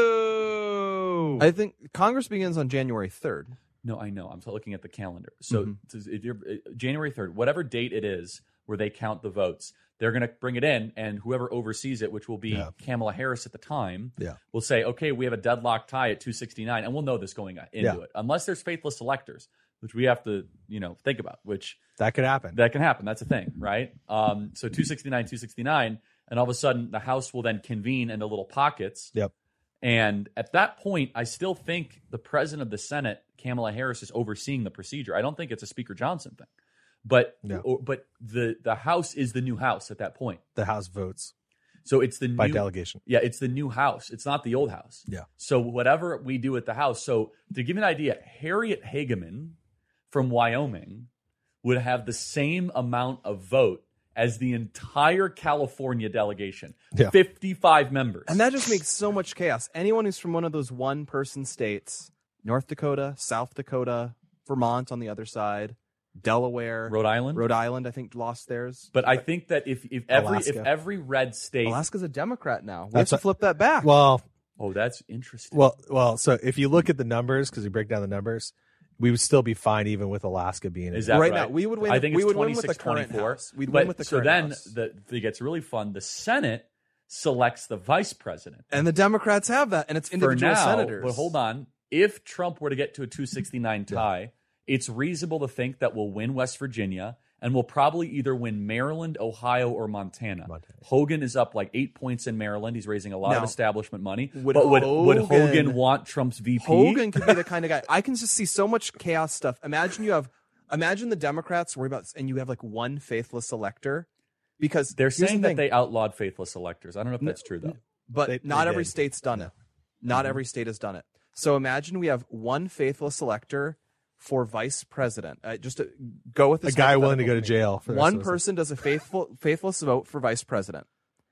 Boo! I think Congress begins on January third. no, I know. I'm still looking at the calendar. So Mm-hmm. to- if you're, uh, January third, whatever date it is where they count the votes, they're going to bring it in, and whoever oversees it, which will be Yeah. Kamala Harris at the time, Yeah. will say, okay, we have a deadlock tie at two sixty-nine, and we'll know this going into Yeah. it, unless there's faithless electors, which we have to, you know, think about, which That could happen. that can happen. That's a thing, right? Um, so two sixty-nine, two sixty-nine, and all of a sudden the House will then convene into little pockets. Yep. And at that point, I still think the president of the Senate, Kamala Harris, is overseeing the procedure. I don't think it's a Speaker Johnson thing. But Yeah. or, but the the House is the new House at that point. The House votes So it's the new by delegation. Yeah, it's the new House. It's not the old House. Yeah. So whatever we do at the House. So to give you an idea, Harriet Hageman from Wyoming would have the same amount of vote as the entire California delegation. Yeah. fifty-five members. And that just makes so much chaos. Anyone who's from one of those one person states, North Dakota, South Dakota, Vermont on the other side, Delaware, Rhode Island. Rhode Island, I think lost theirs. But I think that if if every if Alaska. every red state Alaska's a Democrat now. We That's have to what- flip that back. Well, Oh, that's interesting. well, well. So if you look at the numbers, because we break down the numbers, we would still be fine even with Alaska being. Is in. that right right? now, we would win- I think we it's would win with the twenty-six current twenty-four. House. We'd but, win with the so current then House. the it gets really fun. The Senate selects the vice president. and the Democrats have that, and it's individual For now, senators. but hold on. If Trump were to get to a two sixty-nine tie, it's reasonable to think that we'll win West Virginia and we'll probably either win Maryland, Ohio, or Montana. Montana. Hogan is up like eight points in Maryland. He's raising a lot Now, of establishment money. would but would would Hogan- Hogan want Trump's V P? Hogan could be the kind of guy. I can just see so much chaos stuff. Imagine you have, imagine the Democrats worry about, and you have like one faithless elector, because They're here's the saying that thing, they outlawed faithless electors. I don't know if that's true though. but They- not they every did. state's done it. Not every state has done it. So imagine we have one faithless elector for vice president. Uh, just to go with A this guy willing to hypothetical go to for me. jail for the rest One of his person does a faithful faithless vote for vice president.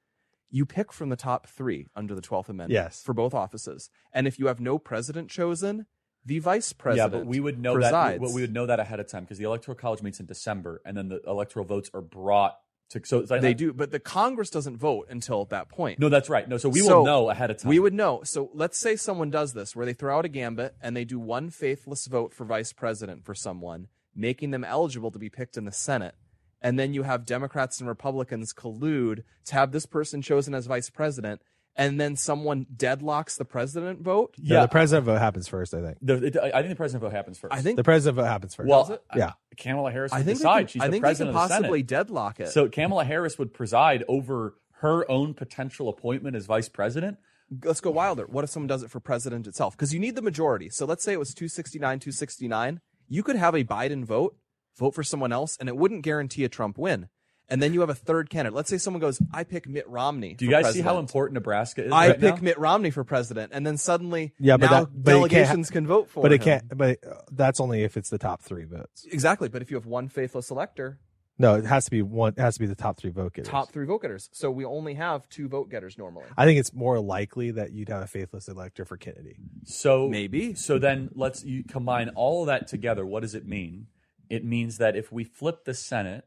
You pick from the top three under the twelfth Amendment Yes. for both offices. And if you have no president chosen, the vice president Yeah, but we would know presides. that. Well, we would know that ahead of time because the electoral college meets in December, and then the electoral votes are brought to. So it's like, They do, but the Congress doesn't vote until that point. No, that's right. No, so we So, will know ahead of time. We would know. So let's say someone does this where they throw out a gambit and they do one faithless vote for vice president for someone, making them eligible to be picked in the Senate. And then you have Democrats and Republicans collude to have this person chosen as vice president, and then someone deadlocks the president vote. No, the president vote happens first. I think. The, it, I think the president vote happens first. I think The president vote happens first. Well, yeah. Kamala Harris I would think they decide. can- She's I the think they president can of the possibly Senate. deadlock it. So Kamala Harris would preside over her own potential appointment as vice president. Let's go wilder. What if someone does it for president itself? Because you need the majority. So let's say it was two sixty-nine, two sixty-nine. You could have a Biden vote, vote for someone else, and it wouldn't guarantee a Trump win. And then you have a third candidate. Let's say someone goes, I pick Mitt Romney. Do you for guys president. see how important Nebraska is? I right pick now? Mitt Romney for president, and then suddenly, Yeah, but now that, but it can't delegations ha- can vote for But him. it can't. But uh, that's only if it's the top three votes. Exactly, but if you have one faithless elector, No, it has to be one. It has to be the top three vote getters. top three vote getters. So we only have two vote getters normally. I think it's more likely that you'd have a faithless elector for Kennedy. So Maybe. So then let's you combine all of that together. What does it mean? It means that if we flip the Senate,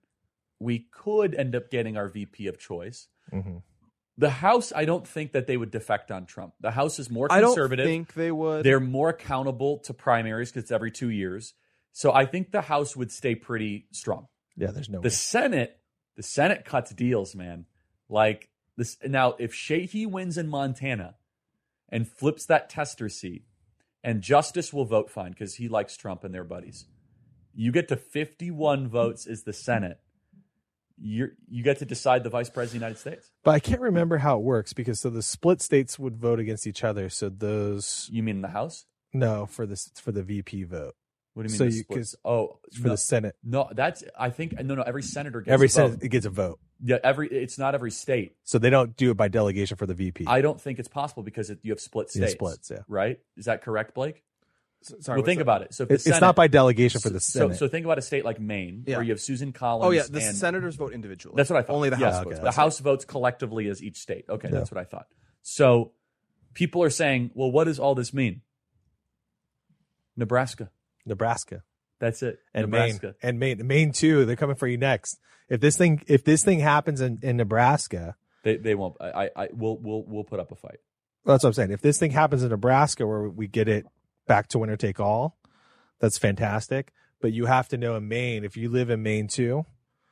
we could end up getting our V P of choice. Mm-hmm. The House, I don't think that they would defect on Trump. The House is more I don't conservative. think they would. They're more accountable to primaries because it's every two years. So I think the House would stay pretty strong. Yeah, there's no The way. Senate, the Senate cuts deals, man. Like this now, if Sheehy wins in Montana and flips that tester seat, and Justice will vote fine because he likes Trump and their buddies. You get to fifty-one votes as the Senate. You you get to decide the vice president of the United States. But I can't remember how it works because so the split states would vote against each other. So those You mean in the House? no for this for the V P vote. What do you mean? So the you- splits? 'cause Oh, for no, the Senate. No, that's I think no no every senator gets Every a Senate vote. it gets a vote. Yeah, every it's not every state. So they don't do it by delegation for the V P. I don't think it's possible because it, you have split You have states. splits, yeah. Right? Is that correct, Blake? Sorry, well, what's think that? about it. So if It- the it's Senate, not by delegation for the so, Senate. So think about a state like Maine, Yeah. where you have Susan Collins. Oh yeah, the and, senators vote individually. That's what I thought. Only the Yeah, House okay, votes. The by House votes collectively as each state. Okay, Yeah. that's what I thought. So people are saying, well, what does all this mean? Nebraska. Nebraska That's it. and Nebraska. Maine and Maine, Maine too. They're coming for you next. If this thing if this thing happens in, in Nebraska, They they won't. I I, I we'll we'll we'll put up a fight. well, that's what I'm saying. If this thing happens in Nebraska where we get it back to winner take all, that's fantastic. But you have to know in Maine, if you live in Maine too,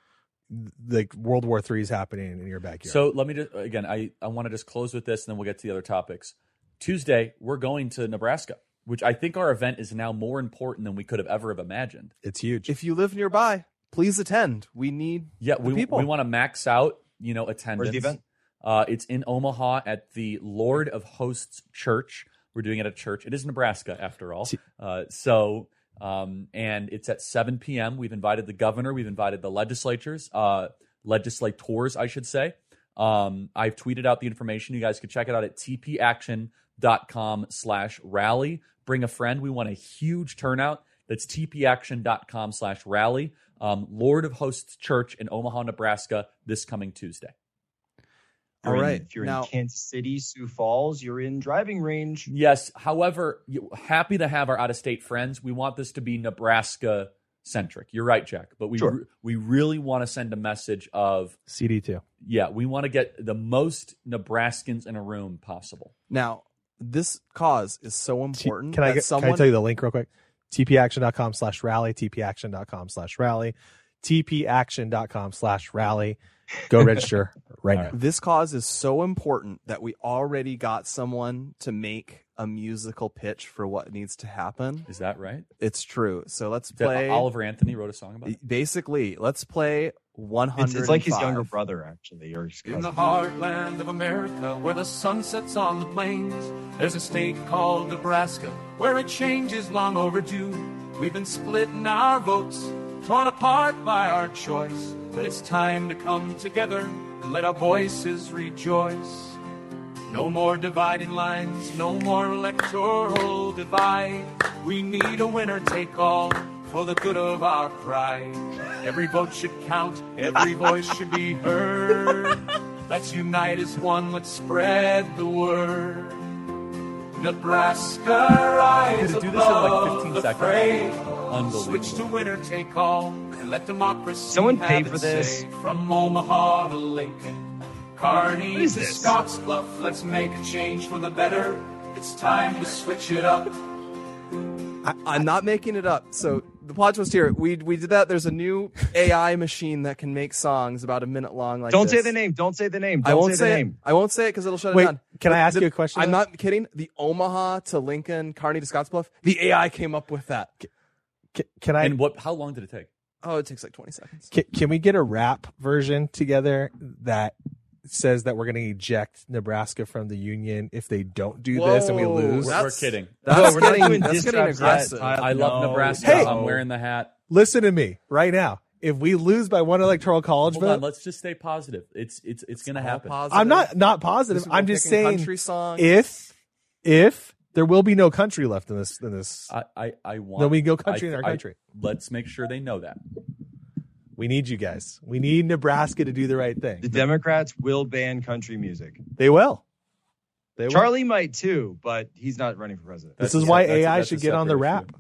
like World War Three is happening in your backyard. So let me just again. I I want to just close with this, and then we'll get to the other topics. Tuesday, we're going to Nebraska, which I think our event is now more important than we could have ever have imagined. it's huge. If you live nearby, please attend. We need Yeah, the we people. we want to max out, you know, attendance. Where's the event? Uh, it's in Omaha at the Lord of Hosts Church. We're doing it at a church. It is Nebraska, after all. Uh, so, um, and it's at seven p.m. We've invited the governor. We've invited the legislatures, uh, legislators, I should say. Um, I've tweeted out the information. You guys can check it out at tpaction.com slash rally. Bring a friend. We want a huge turnout. That's tpaction.com slash rally. Um, Lord of Hosts Church in Omaha, Nebraska, this coming Tuesday. All All right. right, If you're now- in Kansas City, Sioux Falls, you're in driving range. Yes. However, you- happy to have our out-of-state friends. We want this to be Nebraska-centric. You're right, Jack. But we Sure. re- we really want to send a message of, C D two. yeah, we want to get the most Nebraskans in a room possible. Now, this cause is so important. Can I that get, someone, can I tell you the link real quick? tpaction.com slash rally, tpaction.com slash rally, tpaction.com slash rally. Go register right now. This cause is so important that we already got someone to make a musical pitch for what needs to happen. Is that right? It's true. So let's That play. Oliver Anthony wrote a song about it? Basically, let's play one hundred. It's, it's like his younger brother, actually. Or his In the cousin. heartland of America, where the sun sets on the plains, there's a state called Nebraska, where a change is long overdue. We've been splitting our votes, torn apart by our choice, but it's time to come together and let our voices rejoice. No more dividing lines, no more electoral divide. We need a winner take all for the good of our pride. Every vote should count, every voice should be heard. Let's unite as one, let's spread the word. Nebraska, rise Gonna do this in like above fifteen the seconds. fray. Unbelievable. Switch to winner take all and let democracy Someone have pay its for this. say. From Omaha to Lincoln, Kearney What is to this? Scottsbluff, let's make a change for the better. It's time to switch it up. I, I'm not making it up. So the plot twist here, we we did that. There's a new A I machine that can make songs about a minute long. Like Don't this. say the name. Don't say the name. Don't I won't say, say the it. name. I won't say it because it'll shut Wait, it down. can I But ask the- you a question, I'm though? not kidding. The Omaha to Lincoln, Kearney to Scottsbluff, the A I came up with that. Can, can I? And what? How long did it take? Oh, it takes like twenty seconds. Can, can we get a rap version together that says that we're going to eject Nebraska from the union if they don't do this and we Whoa, lose? We're, That's- we're kidding. That's No, we're not getting, doing that's diss getting traps yet. aggressive. I- I love No. Nebraska. Hey! I'm wearing the hat. Listen to me right now. If we lose by one electoral college Hold vote, on. Let's just stay positive. It's it's it's going to All happen. positive. I'm not not positive. This is I'm we're just picking saying country songs. if if there will be no country left in this in this, I I, I want. then we go country I- in our I- country. let's make sure they know that. We need you guys. We need Nebraska to do the right thing. The Democrats will ban country music. They will. They will. Charlie might too, but he's not running for president. This That's is a- why that's a- A I that's a should get on the separate rap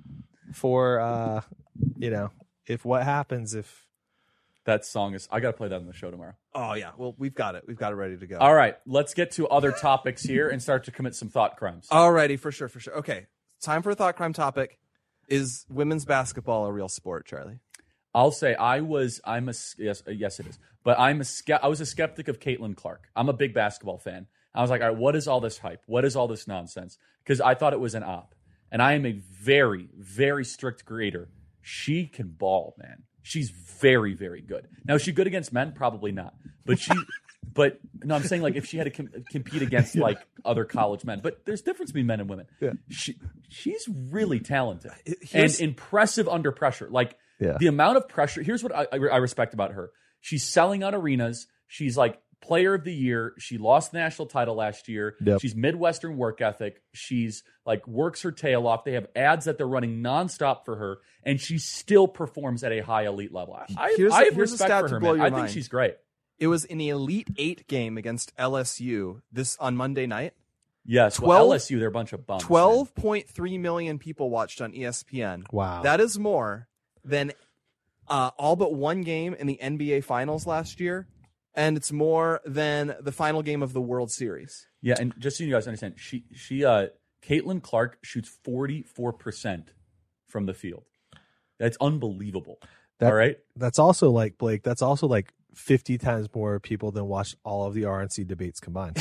for uh you know, if what happens if That song is. I got to play that on the show tomorrow. Oh yeah. Well, we've got it. We've got it ready to go. All right, let's get to other topics here and start to commit some thought crimes. Alrighty, for sure, for sure. Okay, time for a thought crime topic. Is women's basketball a real sport, Charlie? I'll say I was. I'm a yes. Yes, it is. But I'm a. I was a skeptic of Caitlin Clark. I'm a big basketball fan. I was like, all right, what is all this hype? What is all this nonsense? Because I thought it was an op. And I am a very, very strict grader. She can ball, man. She's very, very good. Now, is she good against men? Probably not. But she, but no, I'm saying like if she had to com- compete against like other college men. But there's difference between men and women. Yeah. She, she's really talented Here's- and impressive under pressure. Like Yeah. the amount of pressure. Here's what I, I I respect about her. She's selling out arenas. She's like player of the year. She lost the national title last year. Yep. She's Midwestern work ethic. She's like works her tail off. They have ads that they're running nonstop for her, and she still performs at a high elite level. I, Here's- I have here's a respect stat for to her, blow man. your I think mind. she's great. It was in the Elite Eight game against L S U this on Monday night. Yes, well, twelve L S U, they're a bunch of bums. twelve point three million people watched on E S P N. Wow. That is more than uh, all but one game in the N B A Finals last year, and it's more than the final game of the World Series. Yeah, and just so you guys understand, she she uh Caitlin Clark shoots forty-four percent from the field. That's unbelievable. That, all right? That's also like, Blake, that's also like fifty times more people than watched all of the R N C debates combined.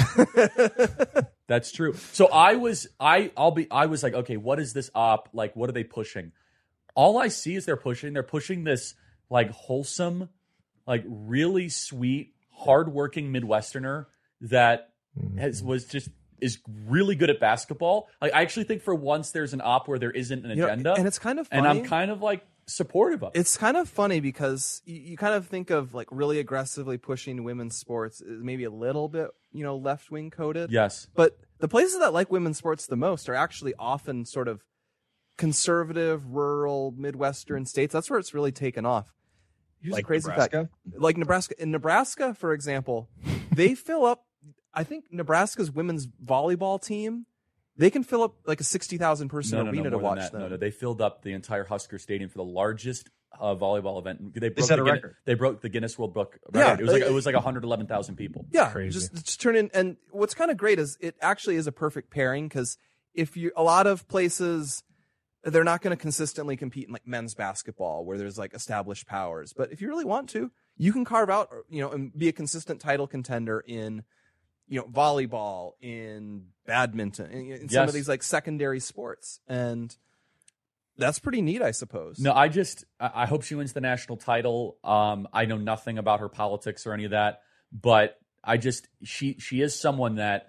That's true. So I was I I'll be I was like, okay, what is this op? Like, what are they pushing? All I see is they're pushing, they're pushing this like wholesome, like really sweet, hardworking Midwesterner that has was just is really good at basketball. Like I actually think for once there's an op where there isn't an You know, agenda. and it's kind of and funny. I'm kind of like supportive of it. It's kind of funny because you, you kind of think of like really aggressively pushing women's sports as maybe a little bit, you know, left wing coded. Yes. But the places that like women's sports the most are actually often sort of conservative, rural, Midwestern states. That's where it's really taken off. Here's Like a crazy Nebraska? fact. Like Nebraska. In Nebraska, for example, they fill up, I think Nebraska's women's volleyball team, they can fill up like a sixty thousand person no, no, arena no, to more than watch that. them. No, no, they filled up the entire Husker Stadium for the largest uh, volleyball event. They broke set the a Guinness, record. They broke the Guinness World Book record. Yeah, it was like uh, it was like one hundred eleven thousand people. Yeah, Crazy. just, just turn in. And what's kind of great is it actually is a perfect pairing because if you a lot of places they're not going to consistently compete in like men's basketball where there's like established powers, but if you really want to, you can carve out, you know, and be a consistent title contender in, you know, volleyball, in badminton, in, in some Yes. of these like secondary sports, and that's pretty neat, I suppose. No, I just I I hope she wins the national title. Um, I know nothing about her politics or any of that, but I just she she is someone that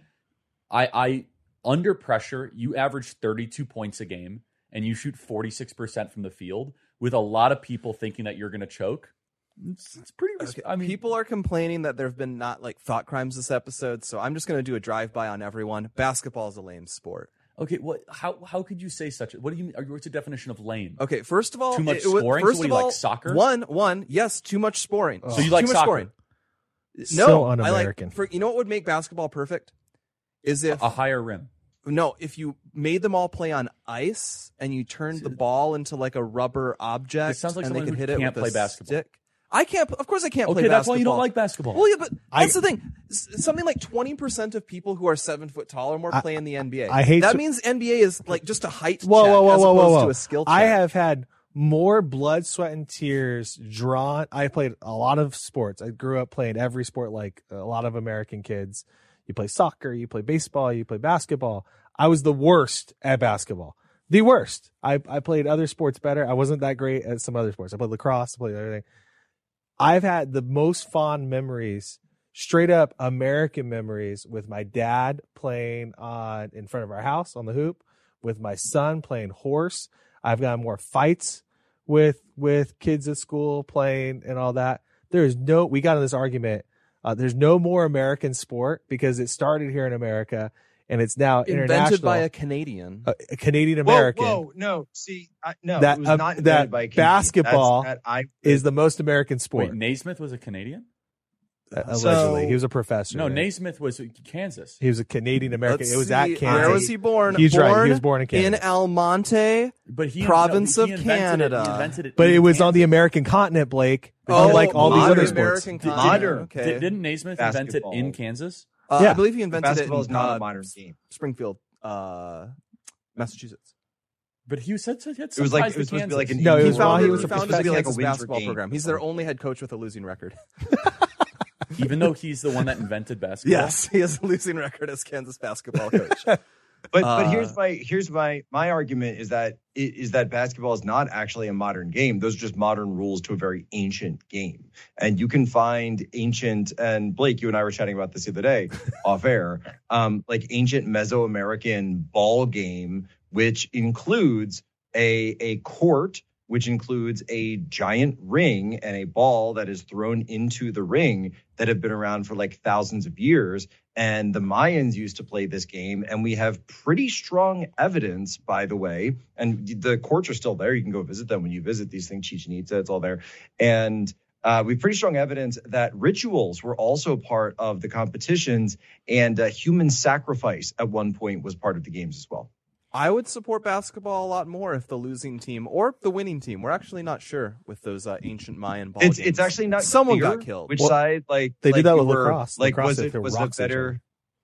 I I under pressure you average thirty-two points a game and you shoot forty-six percent from the field with a lot of people thinking that you're going to choke. It's, it's pretty. Okay, I mean, people are complaining that there have been not like thought crimes this episode, so I'm just going to do a drive by on everyone. Basketball is a lame sport. okay, what? How how could you say such? A, what do you mean? Are- What's the definition of lame? Okay, first of all, Too much it, it, scoring? First So what of do you all, like, soccer? One, one, yes, too much scoring. So you like too much soccer? scoring. So No, I un-American. like. For, you know what would make basketball perfect? Is if A higher rim. no, if you made them all play on ice and you turned the ball into like a rubber object, It sounds like and they someone could who hit it can't with play a basketball. stick. I can't. Of course, I can't Okay, play that's basketball. why you don't like basketball. Well, yeah, but that's I- the thing. S- Something like twenty percent of people who are seven foot tall or more I- play in the N B A. I hate that to- means N B A is like just a height Whoa, check whoa, whoa, as whoa, opposed whoa, to whoa! a skill check. I have had more blood, sweat, and tears drawn. I played a lot of sports. I grew up playing every sport like a lot of American kids. You play soccer, you play baseball, you play basketball. I was the worst at basketball. The worst. I, I played other sports better. I wasn't that great at some other sports. I played lacrosse, I played everything. I've had the most fond memories, straight up American memories, with my dad playing on in front of our house on the hoop, with my son playing horse. I've got more fights with with kids at school playing and all that. There is no, we got in this argument. Uh, there's no more American sport because it started here in America and it's now international. invented by a Canadian. a, a Canadian American. Whoa, whoa, no. See, I, no, That, it was uh, not invented that by a Canadian. basketball That's- that I, is the most American sport. Wait, Naismith was a Canadian? Uh, allegedly, So- he was a professor. No, there. Naismith was Kansas. He was a Canadian American. Let's It was see, at Kansas. Where was he born? He's born right. He was born in Canada. in Almonte, But he province no, he of invented Canada. It, he invented it But in it was Kansas. on the American continent, Blake. Oh, unlike all these modern other sports. American continent. Modern. Okay. Did, didn't Naismith invent it Basketball. in Kansas? Uh, Yeah. I believe he invented basketball it is in not uh, a modern game. Springfield, uh, Massachusetts. But he said he had It was like ties it was to supposed to be like an No, he He was while founded, he was he a founded professional- the like a Kansas winter basketball game. program. He's their only head coach with a losing record. even though he's the one that invented basketball. Yes, he has a losing record as Kansas basketball coach. But Uh, but here's my here's my my argument is that is that basketball is not actually a modern game. Those are just modern rules to a very ancient game. And you can find ancient, and Blake, you and I were chatting about this the other day off air, um, like ancient Mesoamerican ball game, which includes a a court, which includes a giant ring and a ball that is thrown into the ring that have been around for like thousands of years. And the Mayans used to play this game, and we have pretty strong evidence, by the way, and the courts are still there. You can go visit them when you visit these things, Chichen Itza, it's all there. And uh, we have pretty strong evidence that rituals were also part of the competitions, and uh, human sacrifice at one point was part of the games as well. I would support basketball a lot more if the losing team or the winning team. We're actually not sure with those uh, ancient Mayan ball It's games. it's actually not Someone clear got killed. Which Well, side? Like they like did that you with were- lacrosse. Like Lacrosse, was they it threw was it rocks at each better other.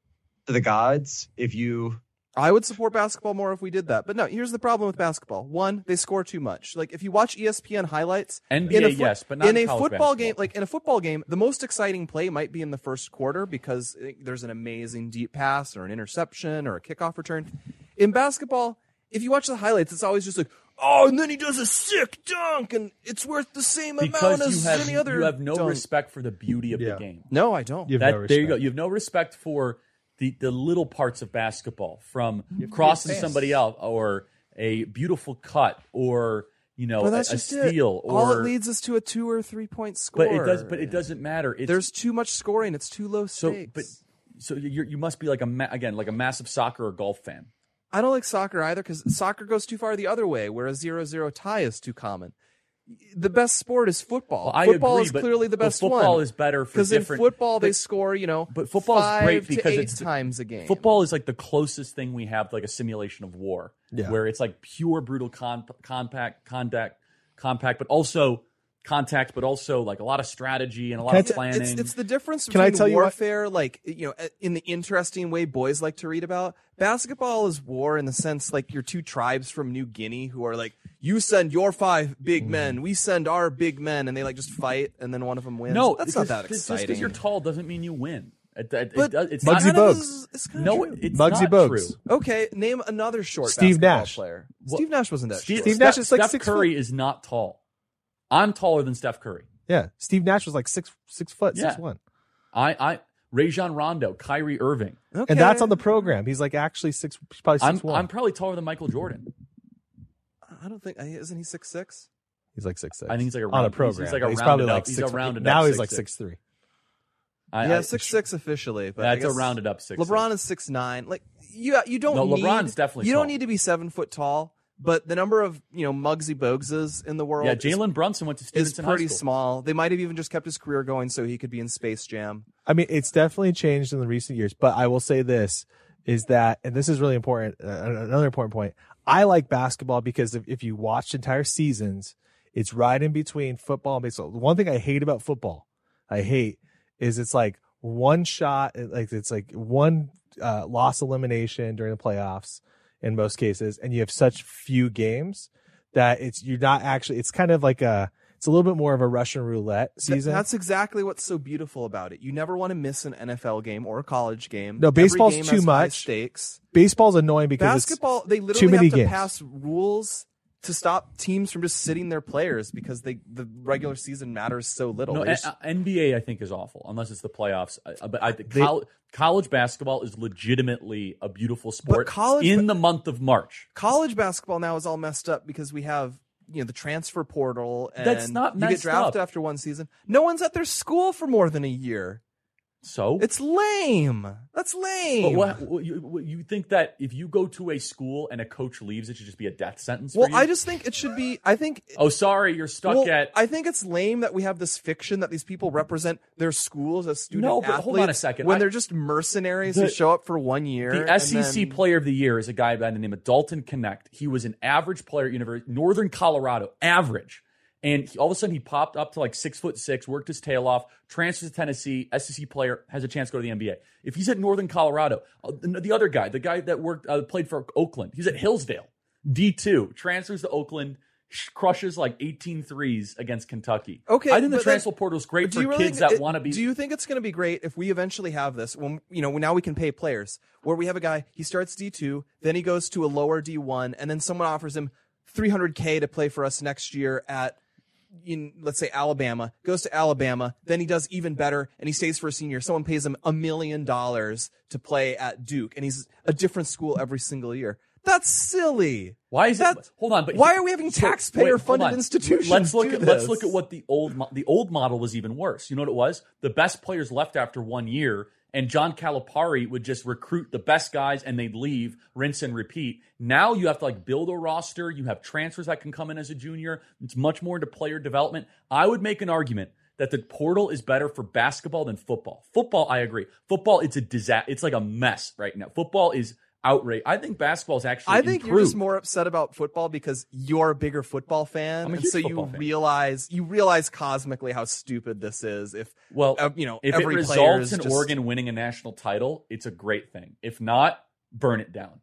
to the gods if you? I would support basketball more if we did that. But no, here's the problem with basketball. One, they score too much. Like if you watch E S P N highlights, N B A, in a fo- yes, but not in in a college football basketball. game. Like in a football game, the most exciting play might be in the first quarter because there's an amazing deep pass or an interception or a kickoff return. In basketball, if you watch the highlights, it's always just like, oh, and then he does a sick dunk, and it's worth the same amount Because as you have any other you have no dunk. respect for the beauty of Yeah. the game. No, I don't. You have That, no there you go. respect. You have no respect for the, the little parts of basketball, from crossing fast. somebody out, or a beautiful cut, or you know, But a, that's a just it. steal. Or, All it leads us to a two or three point score. but it does. But it doesn't matter. It's, There's too much scoring. It's too low so. stakes. But so you you must be like a ma- again like a massive soccer or golf fan. I don't like soccer either because soccer goes too far the other way, where a zero zero tie is too common. The best sport is football. Well, I football agree, is but- clearly the but best football one. is better for because in different- football they but- score, you know, But football is five great to because eight it's times a game. Football is like the closest thing we have to like a simulation of war, Yeah. where it's like pure brutal con- compact contact, compact, but also contact, but also like a lot of strategy and a lot Can I of t- planning. It's, it's the difference Can I between tell you what- warfare, like, you know, in the interesting way boys like to read about. Basketball is war in the sense like you're two tribes from New Guinea who are like, you send your five big Mm-hmm. men, we send our big men, and they like just fight, and then one of them wins. no, that's because not that just exciting. because you're tall doesn't mean you win. It, it, But it does, it's Muggsy not, Bogues. Is, it's kinda No, true. it's Muggsy not Bogues. true. Okay, name another short Steve basketball Nash. player. Well, Steve Nash wasn't that Steve, short. Steve Nash Steph, is like Steph six Curry foot. is not tall. I'm taller than Steph Curry. Yeah, Steve Nash was like six six foot, Yeah. six one, I, I, Rajon Rondo, Kyrie Irving. Okay. and that's on the program. He's like actually six, he's probably I'm, six one. I'm probably taller than Michael Jordan. I don't think isn't he six six? He's like six six. I think he's like a on round- a he's- program. he's like a he's rounded probably up- like he's six. a rounded now up he's like six six three. I, Yeah, I- six six officially, but I That's a guess rounded up six. LeBron is six nine. Like you, you don't. No, need, LeBron's definitely You tall. don't need to be seven foot tall, but the number of you know Muggsy Bogueses in the world, Yeah, is- Jalen Brunson went to is Stevenson pretty High School. small. They might have even just kept his career going so he could be in Space Jam. I mean, it's definitely changed in the recent years, but I will say this is that, and this is really important, uh, another important point. I like basketball because if, if you watch entire seasons, it's right in between football and baseball. The one thing I hate about football, I hate, is it's like one shot, like it's like one uh, loss elimination during the playoffs in most cases, and you have such few games that it's you're not actually. It's kind of like a. It's a little bit more of a Russian roulette Th- season. That's exactly what's so beautiful about it. You never want to miss an N F L game or a college game. No, Every baseball's game too has high much. stakes. Baseball's annoying because Basketball, it's they too literally many have to games. pass rules to stop teams from just sitting their players because they the regular season matters so little. No, They N- just- N B A I think is awful unless it's the playoffs. I- But I think They- col- college basketball is legitimately a beautiful sport college in ba- the month of March. college basketball now is all messed up because we have you know the transfer portal and That's not you get messed drafted up. after one season. No one's at their school for more than a year. So It's lame. That's But lame. what, what, you, what you think that if you go to a school and a coach leaves, it should just be a death sentence? Well, for you? I just think it should be. I think. oh, sorry, you're stuck well, at. I think it's lame that we have this fiction that these people represent their schools as student No, but athletes hold on a second. when I- they're just mercenaries The- who show up for one year. The and S E C then- Player of the Year is a guy by the name of Dalton Connect. He was an average player at University Northern Colorado, average, and he, all of a sudden he popped up to like six foot six, worked his tail off, transfers to Tennessee. S E C player has a chance to go to the N B A. If he's at Northern Colorado, uh, the, the other guy, the guy that worked uh, played for Oakland, he's at Hillsdale. D two, transfers to Oakland, crushes like eighteen threes against Kentucky. Okay, I think the but transfer then- portal is great but do for you really kids think that it- want to be. Do you think it's going to be great if we eventually have this? When you know now we can pay players where we have a guy, he starts D two, then he goes to a lower D one, and then someone offers him three hundred K to play for us next year at, in let's say Alabama, goes to Alabama, then he does even better and he stays for a senior. Someone pays him a million dollars to play at Duke, and he's a different school every single year. That's silly. Why is that? it? Hold on, but why are we having so- wait, taxpayer-funded hold on. institutions? Let's look do at this? let's look at what the old mo- the old model was even worse. You know what it was? The best players left after one year, and John Calipari would just recruit the best guys, and they'd leave, rinse and repeat. Now you have to like build a roster. You have transfers that can come in as a junior. It's much more into player development. I would make an argument that the portal is better for basketball than football. Football, I agree. Football, it's a disaster. It's like a mess right now. Football is outrage. I think basketball is actually I think improved. you're just more upset about football because you're a bigger football fan, I'm a and huge so you football fan. realize you realize cosmically how stupid this is. If Well, uh, you know, if every it player results is in just- Oregon winning a national title, it's a great thing. If not, burn it down.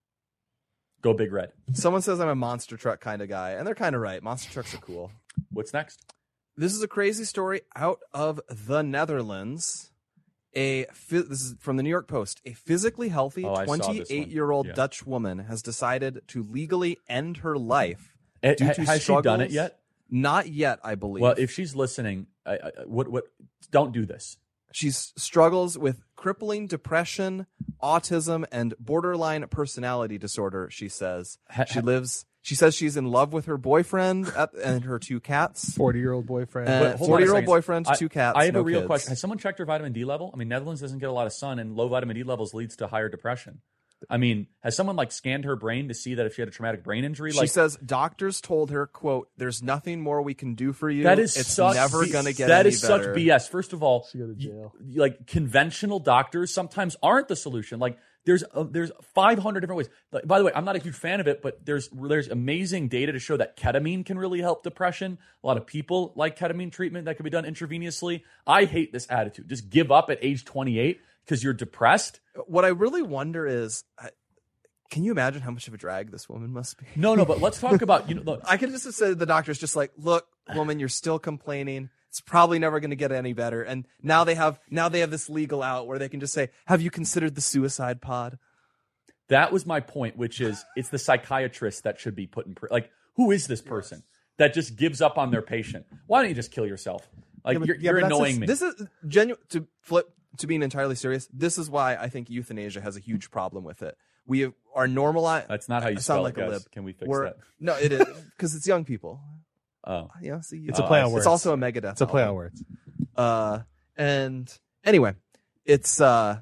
Go Big Red. Someone says I'm a monster truck kind of guy, and they're kind of right. Monster trucks are cool. What's next? This is a crazy story out of the Netherlands. A phys- this is from the New York Post. A physically healthy Oh, I saw this one. twenty-eight-year-old Yeah. Dutch woman has decided to legally end her life Eh, due ha- to has she struggles. done it yet? Not yet, I believe. Well, if she's listening, I, I, what what? Don't do this. She struggles with crippling depression, autism, and borderline personality disorder, she says. Ha- She lives she says she's in love with her boyfriend at, and her two cats. forty-year-old boyfriend. Uh, But hold on a forty-year-old second. boyfriend, I- two cats, I have no a real kids. question. Has someone checked her vitamin D level? I mean, Netherlands doesn't get a lot of sun, and low vitamin D levels leads to higher depression. I mean, has someone like scanned her brain to see that if she had a traumatic brain injury? She Like, says doctors told her, quote, "There's nothing more we can do for you. that is it's such never B- going to get that any is better." such B S. First of all, She go to jail. y- like conventional doctors sometimes aren't the solution. Like there's uh, there's five hundred different ways. Like, by the way, I'm not a huge fan of it, but there's there's amazing data to show that ketamine can really help depression. A lot of people like ketamine treatment that can be done intravenously. I hate this attitude. Just give up at age twenty-eight because you're depressed. What I really wonder is, I- can you imagine how much of a drag this woman must be? No, no, but let's talk about you know. Look, I could just have said the doctor's just like, look, woman, you're still complaining. It's probably never going to get any better. And now they have now they have this legal out where they can just say, have you considered the suicide pod? that was my point, which is it's the psychiatrist that should be put in prison. Like, who is this person that just gives up on their patient? Why don't you just kill yourself? Like, Yeah, but- you're, yeah, you're but that's annoying just- me. This is genuine. To flip to being entirely serious, this is why I think euthanasia has a huge problem with it. We have, are normalized. That's not how you I spell sound it, like a guys. lib. Can we fix We're- that? No, it is because it's young people. Oh, Yeah, see, It's a Oh, play I on see. words. it's also a Megadeth. It's a play on album. words. Uh, and anyway, it's uh,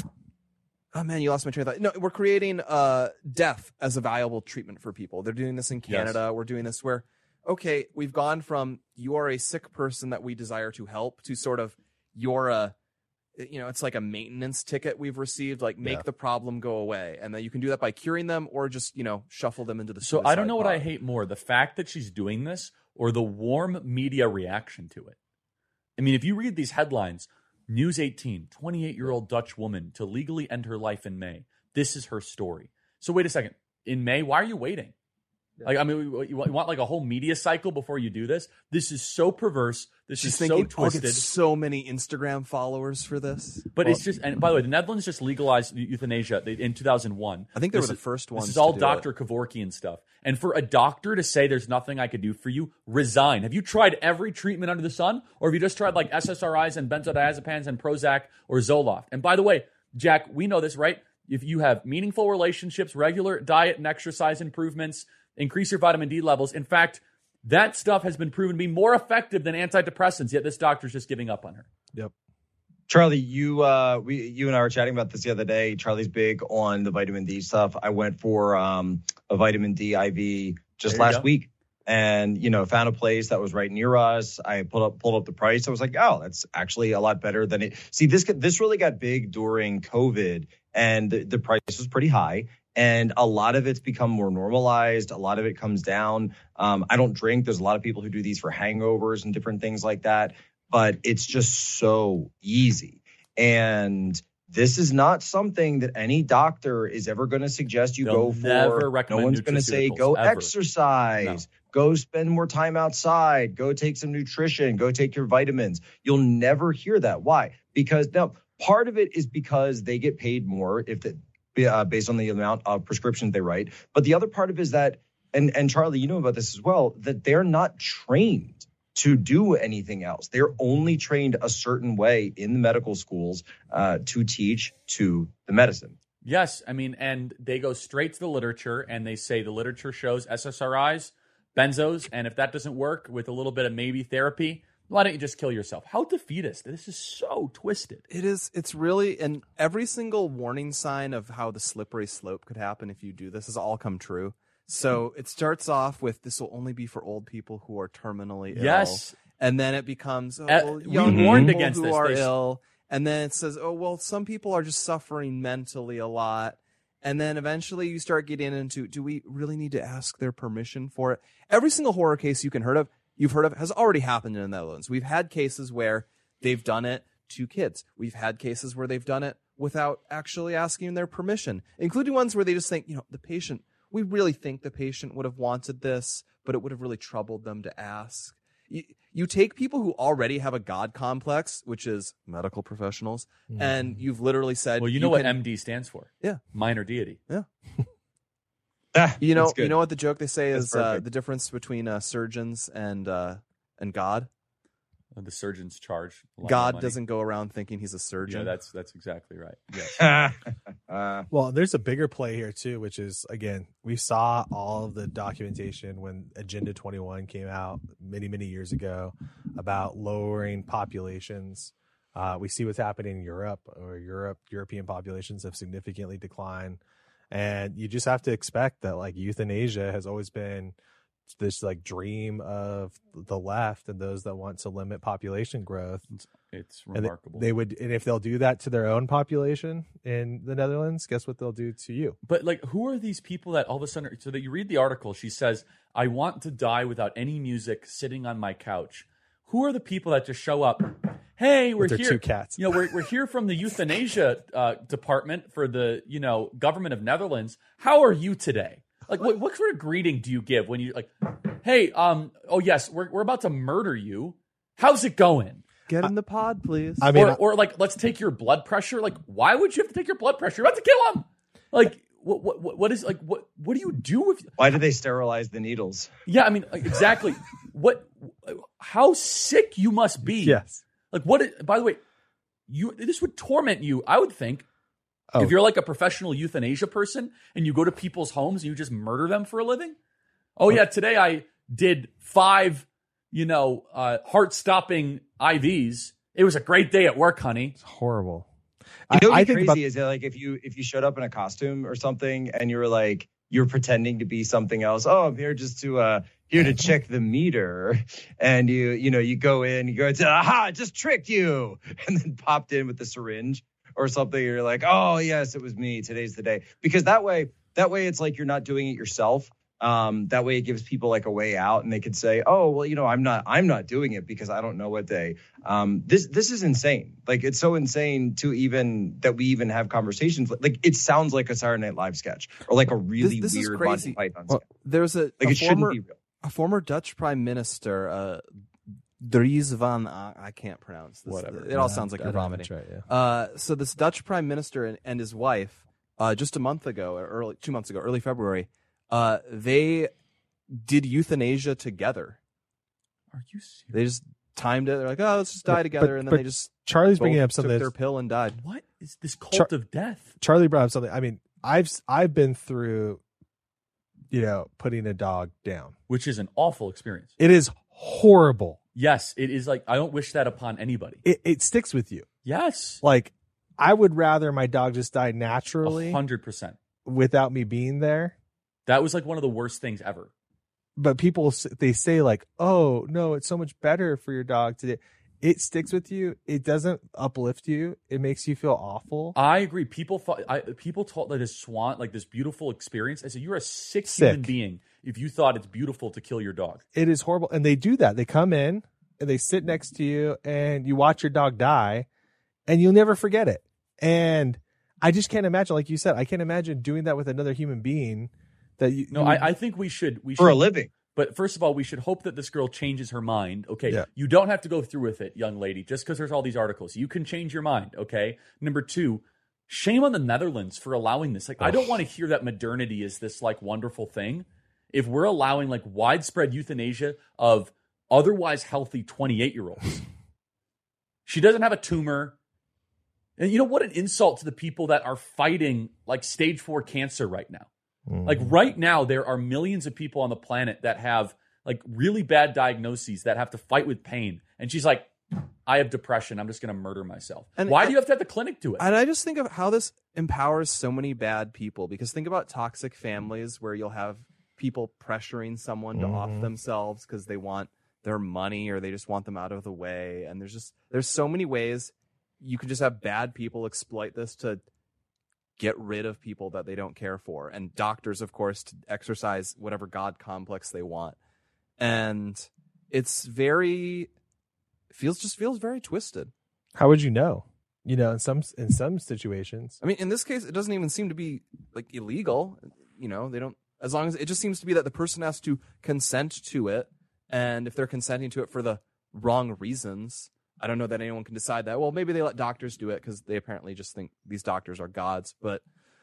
oh man, you lost my train of thought. No, we're creating uh death as a viable treatment for people. They're doing this in Canada. We're doing this where, okay, we've gone from you are a sick person that we desire to help to sort of you're a, you know, it's like a maintenance ticket we've received. Like make Yeah. the problem go away, and then you can do that by curing them or just you know shuffle them into the. so I don't suicide know what I pod. hate more: the fact that she's doing this, or the warm media reaction to it. I mean, if you read these headlines, News eighteen, twenty-eight-year-old Dutch woman to legally end her life in May. This is her story. So wait a second. In May, why are you waiting? Like, I mean, you want, you want like a whole media cycle before you do this? This is so perverse. This She's is thinking, so I'll get twisted. so many Instagram followers for this. But Well, it's just, and by the way, the Netherlands just legalized euthanasia in two thousand one. I think they This were the is- first ones This is to all do Doctor Kevorkian stuff. And for a doctor to say there's nothing I could do for you, resign. Have you tried every treatment under the sun? Or have you just tried like S S R Is and benzodiazepines and Prozac or Zoloft? And by the way, Jack, we know this, right? If you have meaningful relationships, regular diet and exercise improvements, increase your vitamin D levels. In fact, that stuff has been proven to be more effective than antidepressants, yet this doctor's just giving up on her. Yep. Charlie, you uh, we you and I were chatting about this the other day. Charlie's big on the vitamin D stuff. I went for um, a vitamin D I V just There you last go. week, and you know, found a place that was right near us. I pulled up pulled up the price. I was like, oh, that's actually a lot better than it. See, this this really got big during COVID, and the, the price was pretty high. And a lot of it's become more normalized. A lot of it comes down. Um, I don't drink. There's a lot of people who do these for hangovers and different things like that. But it's just so easy. And This is not something that any doctor is ever going to suggest you They'll go for. never recommend no one's going to say, nutraceuticals, go ever. exercise, No. go spend more time outside, go take some nutrition, go take your vitamins. You'll never hear that. Why? Because now part of it is because they get paid more if the, uh, based on the amount of prescriptions they write. But the other part of it is that, and, and Charlie, you know about this as well, that they're not trained to do anything else. They're only trained a certain way in the medical schools uh, to teach to the medicine. Yes, I mean, and they go straight to the literature and they say the literature shows S S R Is, benzos, and if that doesn't work with a little bit of maybe therapy, why don't you just kill yourself? How defeatist. This is so twisted. It is. It's really, and every single warning sign of how the slippery slope could happen if you do this has all come true. So it starts off with this will only be for old people who are terminally ill. Yes. And then it becomes oh, Uh, well, we young warned people against who this. are They- ill. And then it says, oh, well, some people are just suffering mentally a lot. And then eventually you start getting into, do we really need to ask their permission for it? Every single horror case you can heard of, you've heard of, has already happened in the Netherlands. We've had cases where they've done it to kids. We've had cases where they've done it without actually asking their permission, including ones where they just think, you know, the patient, we really think the patient would have wanted this, but it would have really troubled them to ask. You, you take people who already have a God complex, which is medical professionals, mm. and you've literally said, Well, you you know what can, M D stands for? Yeah. Minor deity. Yeah. Ah, you know, that's good. you know what the joke they say That's is uh, perfect. the difference between uh, surgeons and uh, and God. The surgeons charge a lot of God money. doesn't go around thinking he's a surgeon. Yeah, that's that's exactly right. Yes. uh, Well, there's a bigger play here too, which is, again, we saw all of the documentation when Agenda twenty-one came out many, many years ago about lowering populations. Uh, we see what's happening in Europe, or Europe, European populations have significantly declined. And you just have to expect that, like, euthanasia has always been this like dream of the left and those that want to limit population growth. It's, it's And they- remarkable. They would, and if they'll do that to their own population in the Netherlands, guess what they'll do to you? But like, who are these people that all of a sudden? So that you read the article, she says, "I want to die without any music, sitting on my couch." Who are the people that just show up? Hey, we're With their here. two cats. You know, we're we're here from the euthanasia uh, department for the you know government of Netherlands. How are you today? Like, what, what sort of greeting do you give when you like, hey, um, oh yes, we're we're about to murder you. How's it going? Get in the pod, please. I mean, or, or like, let's take your blood pressure. Like, why would you have to take your blood pressure? You're about to kill him. Like, what what what is like what what do you do if? Why do they sterilize the needles? Yeah, I mean, like, exactly. What? How sick you must be. Yes. Like, what? By the way, you this would torment you. I would think. Oh. If you're like a professional euthanasia person and you go to people's homes and you just murder them for a living. Oh, yeah, today I did five, you know, uh, heart-stopping I Vs. It was a great day at work, honey. It's horrible. You know I, what's I think crazy about, is that, like, if you if you showed up in a costume or something and you were like, you're pretending to be something else. Oh, I'm here just to uh here to check the meter. And you you know, you go in, you go, aha, just tricked you, and then popped in with the syringe or something. You're like, oh yes, it was me. Today's the day. Because that way, that way it's like you're not doing it yourself. Um, that way it gives people like a way out, and they could say, oh, well, you know, I'm not, I'm not doing it because I don't know what they, um, this, this is insane. Like, it's so insane to even, that we even have conversations. Like, it sounds like a Saturday Night Live sketch or like a really this, this weird is crazy. Monty Python Well, sketch. there's a, Like, a it shouldn't former, be real. a former Dutch prime minister, uh, Dries van, uh, I can't pronounce this. Whatever. It all Yeah, sounds like I you're know, vomiting. that's right, yeah. Uh, so this Dutch prime minister and, and his wife, uh, just a month ago, or early two months ago, early February, uh, they did euthanasia together. Are you serious? They just timed it. They're like, oh, let's just die But- together, but- and then but they just Charlie's both bringing up took something. their that's- pill and died. What is this cult Char- of death? Charlie brought up something. I mean, I've I've been through, you know, putting a dog down. Which is an awful experience. It is horrible. Yes, it is. Like, I don't wish that upon anybody. It it sticks with you. Yes. Like, I would rather my dog just die naturally one hundred percent. without me being there. That was like one of the worst things ever. But people s- they say like, "Oh no, it's so much better for your dog today." It sticks with you. It doesn't uplift you. It makes you feel awful. I agree. People thought I, people taught like this swan, like this beautiful experience. I said, you're a sick, Sick. human being if you thought it's beautiful to kill your dog. It is horrible, and they do that. They come in and they sit next to you, and you watch your dog die, and you'll never forget it. And I just can't imagine, like you said, I can't imagine doing that with another human being. That you, no, you, I, I think we should we for should, a living. But first of all, we should hope that this girl changes her mind. Okay, Yeah. you don't have to go through with it, young lady, just because there's all these articles. You can change your mind. Okay. Number two, shame on the Netherlands for allowing this. Like, I don't want to hear that modernity is this like wonderful thing. If we're allowing like widespread euthanasia of otherwise healthy twenty-eight year olds, she doesn't have a tumor. And you know what an insult to the people that are fighting like stage four cancer right now. Mm. Like right now, there are millions of people on the planet that have like really bad diagnoses that have to fight with pain. And she's like, I have depression. I'm just going to murder myself. And Why I, do you have to have the clinic do it? And I just think of how this empowers so many bad people, because think about toxic families where you'll have people pressuring someone to mm-hmm. off themselves because they want their money or they just want them out of the way. And there's just, there's so many ways you could just have bad people exploit this to get rid of people that they don't care for. And doctors, of course, to exercise whatever God complex they want. And it's very, feels just feels very twisted. How would you know? You know, in some in some situations. I mean, in this case, it doesn't even seem to be like illegal. You know, they don't, as long as it just seems to be that the person has to consent to it. And if they're consenting to it for the wrong reasons, I don't know that anyone can decide that. Well, maybe they let doctors do it because they apparently just think these doctors are gods. But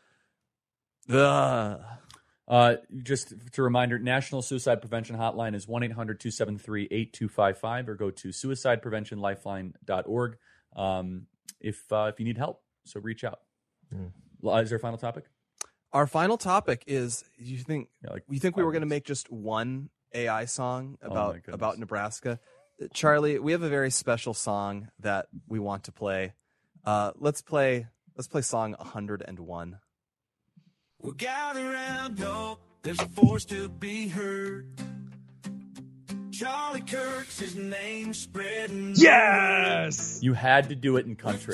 uh, uh, just to reminder, National Suicide Prevention Hotline is one eight hundred two seven three eight two five five or go to suicide prevention lifeline dot org um, if uh, if you need help. So reach out. Mm. Is there a final topic? Our final topic is: you think yeah, like you think we were going to make just one A I song about oh about Nebraska? Charlie, we have a very special song that we want to play. Uh, let's play. Let's play song one hundred and one. We'll gather around, no, there's a force to be heard. Charlie Kirk's his name spreading. Yes, you had to do it in country.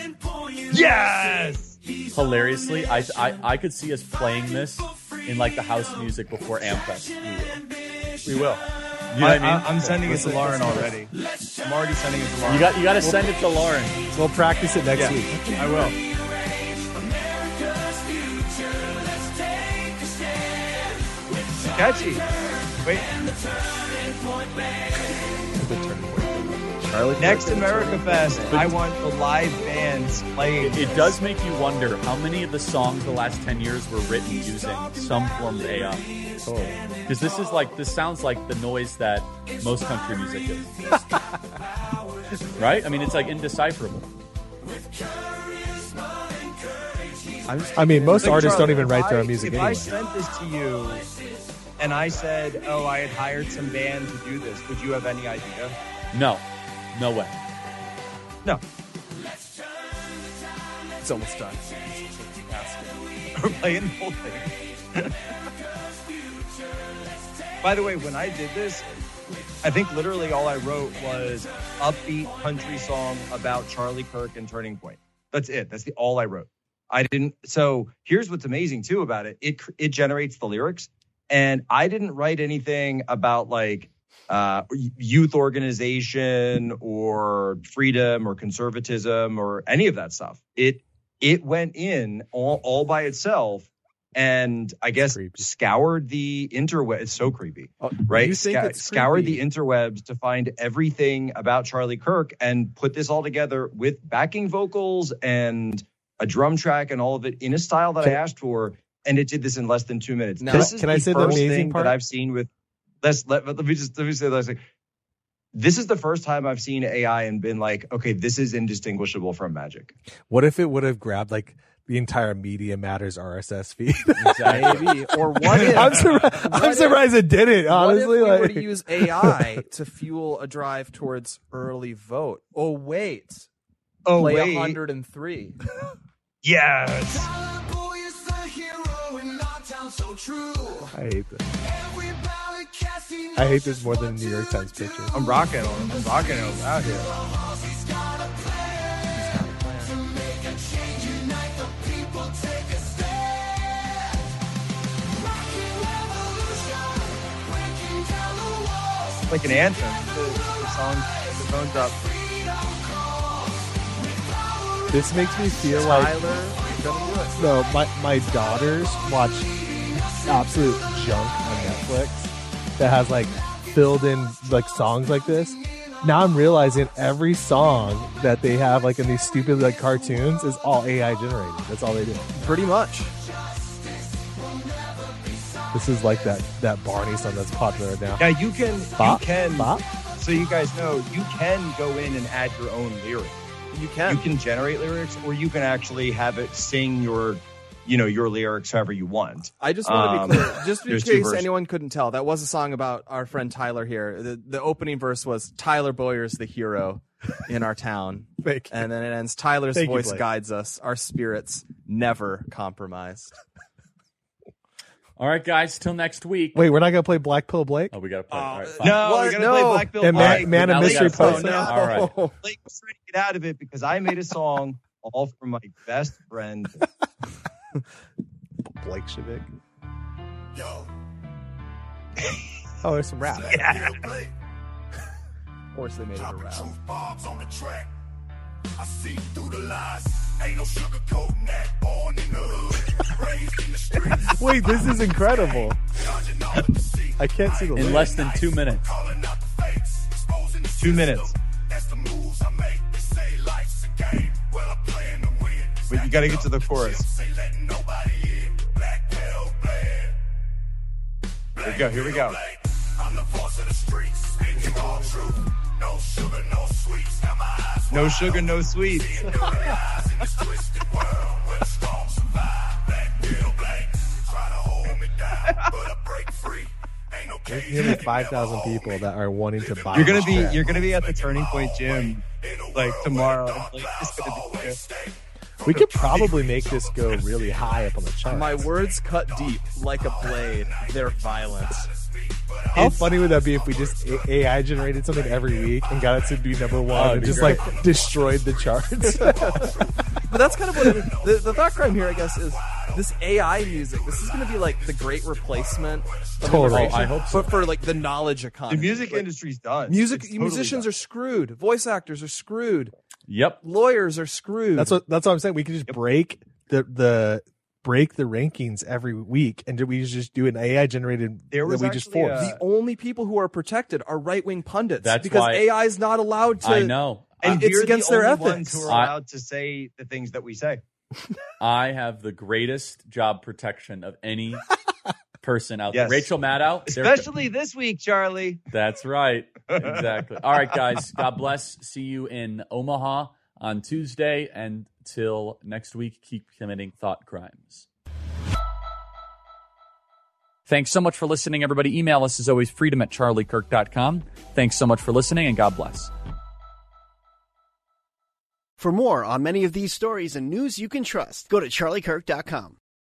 Yes, hilariously, I I I could see us playing this in like the house music before Amfest. We will. We will. You know I, what I mean? I'm sending it to Lauren already. I'm already sending it to Lauren. You got you got to we'll, send it to Lauren. We'll practice it next yeah, week. I will. Catchy. Wait. Charlie Next America Fest, I want the live bands playing. It, it does make you wonder how many of the songs the last ten years were written using some form of A I. Because this is like, this sounds like the noise that most country music is. Right? I mean, it's like indecipherable. I'm just, I mean, most like, artists Charlie, don't even write I, their own music if anyway. If I sent this to you and I said, oh, I had hired some band to do this, would you have any idea? No. No way. No. It's almost done. We're playing the whole thing. By the way, when I did this, I think literally all I wrote was upbeat country song about Charlie Kirk and Turning Point. That's it. That's the all I wrote. I didn't. So here's what's amazing too about it. It it generates the lyrics, and I didn't write anything about like uh, youth organization or freedom or conservatism or any of that stuff. It it went in all all by itself. And I guess scoured the interwebs. It's so creepy, oh, right? You think Sc- it's scoured creepy? the interwebs to find everything about Charlie Kirk and put this all together with backing vocals and a drum track and all of it in a style that I asked for. And it did this in less than two minutes. Now, this is can the I say the first amazing thing part? that I've seen with. Let's let, let me just let me say this. This is the first time I've seen A I and been like, okay, this is indistinguishable from Magic. What if it would have grabbed like the entire Media Matters R S S feed? Exactly. Maybe. Or what if I'm, surprised, I'm if, surprised it didn't, honestly. What if we like, were to use A I to fuel a drive towards early vote? Oh wait. Oh Play wait. one hundred and three. Yes. I hate this. I hate this more than the New York Times picture. I'm rocking on. I'm rocking on out here. Like an anthem. The, the song, the phone drop. This makes me feel like Tyler, you're gonna do it. no, my my daughters watch absolute junk on Netflix that has like filled in like songs like this. Now I'm realizing every song that they have like in these stupid like cartoons is all A I generated. That's all they do. Pretty much. This is like that that Barney song that's popular now. Yeah, you can. Bop, you can. bop. So you guys know, you can go in and add your own lyrics. You can. You can generate lyrics, or you can actually have it sing your, you know, your lyrics however you want. I just want to Um, be clear, just in there's two case versions. anyone couldn't tell, that was a song about our friend Tyler here. The, the opening verse was Tyler Boyer's the hero in our town. Thank you. And then it ends, Tyler's Thank you, voice Blake. guides us, our spirits never compromised. All right, guys, till next week. Wait, we're not gonna play Black Pill Blake? Oh, we got to play. All right, fine. No, What? we're gonna No. play Black Bill And Man, Blake. Man Now of we Mystery gotta play Post. it. All right. Blake was trying to get out of it because I made a song all for my best friend. Blake Shavik. Yo, Oh, there's some rap. Yeah. Of course they made it a rap. truth bombs on the track. I see through the lies. Ain't no sugarcoating that. Born in the hood, raised in the streets. Wait, this is incredible. Dodging all the deceit. I can't see the In lyrics. less than two minutes. Calling out the fakes, exposing the Two system. minutes. That's the moves I make. They say life's a game. Well, I'm playing to win. But you got to get to the chorus. Say letting nobody in. Black pill blade. Here we go. Here we go. I'm the voice of the streets. Speaking all truth. No sugar, no sweets. Got my eyes No sugar, no sweets. in this twisted world where the strong survive. Black pill blade. Try to hold me down, but I break free. Ain't no There's cage nearly in me, five thousand people that are wanting to buy You're gonna this be. track. You're gonna be at the Turning Point Gym like tomorrow. Like, it's gonna be good. We could probably make this go really high up on the chart. My words cut deep like a blade. They're violent. How funny would that be if we just A I generated something every week and got it to be number one Oh, and just great. like destroyed the charts? But that's kind of what it is. The, the thought crime here, I guess, is this A I music. This is going to be like the great replacement. Of Totally. immigration, Oh, I hope so. But for like the knowledge The economy. music Like, industry's done. Music It's totally musicians done. are screwed. Voice actors are screwed. Yep. Lawyers are screwed. That's what that's what I'm saying. We could just break the the break the rankings every week, and we just do an A I generated There was that we just actually forced. a- the only people who are protected are right wing pundits. That's because why- A I is not allowed to. I know. And it's we're against the their only ones ethics. who are I- allowed to say the things that we say. I have the greatest job protection of any person out Yes. there. Rachel Maddow. they're- Especially this week, Charlie. That's right. Exactly. All right, guys. God bless. See you in Omaha on Tuesday. And till next week, keep committing thought crimes. Thanks so much for listening, everybody. Email us as always, freedom at charlie kirk dot com. Thanks so much for listening, and God bless. For more on many of these stories and news you can trust, go to charlie kirk dot com.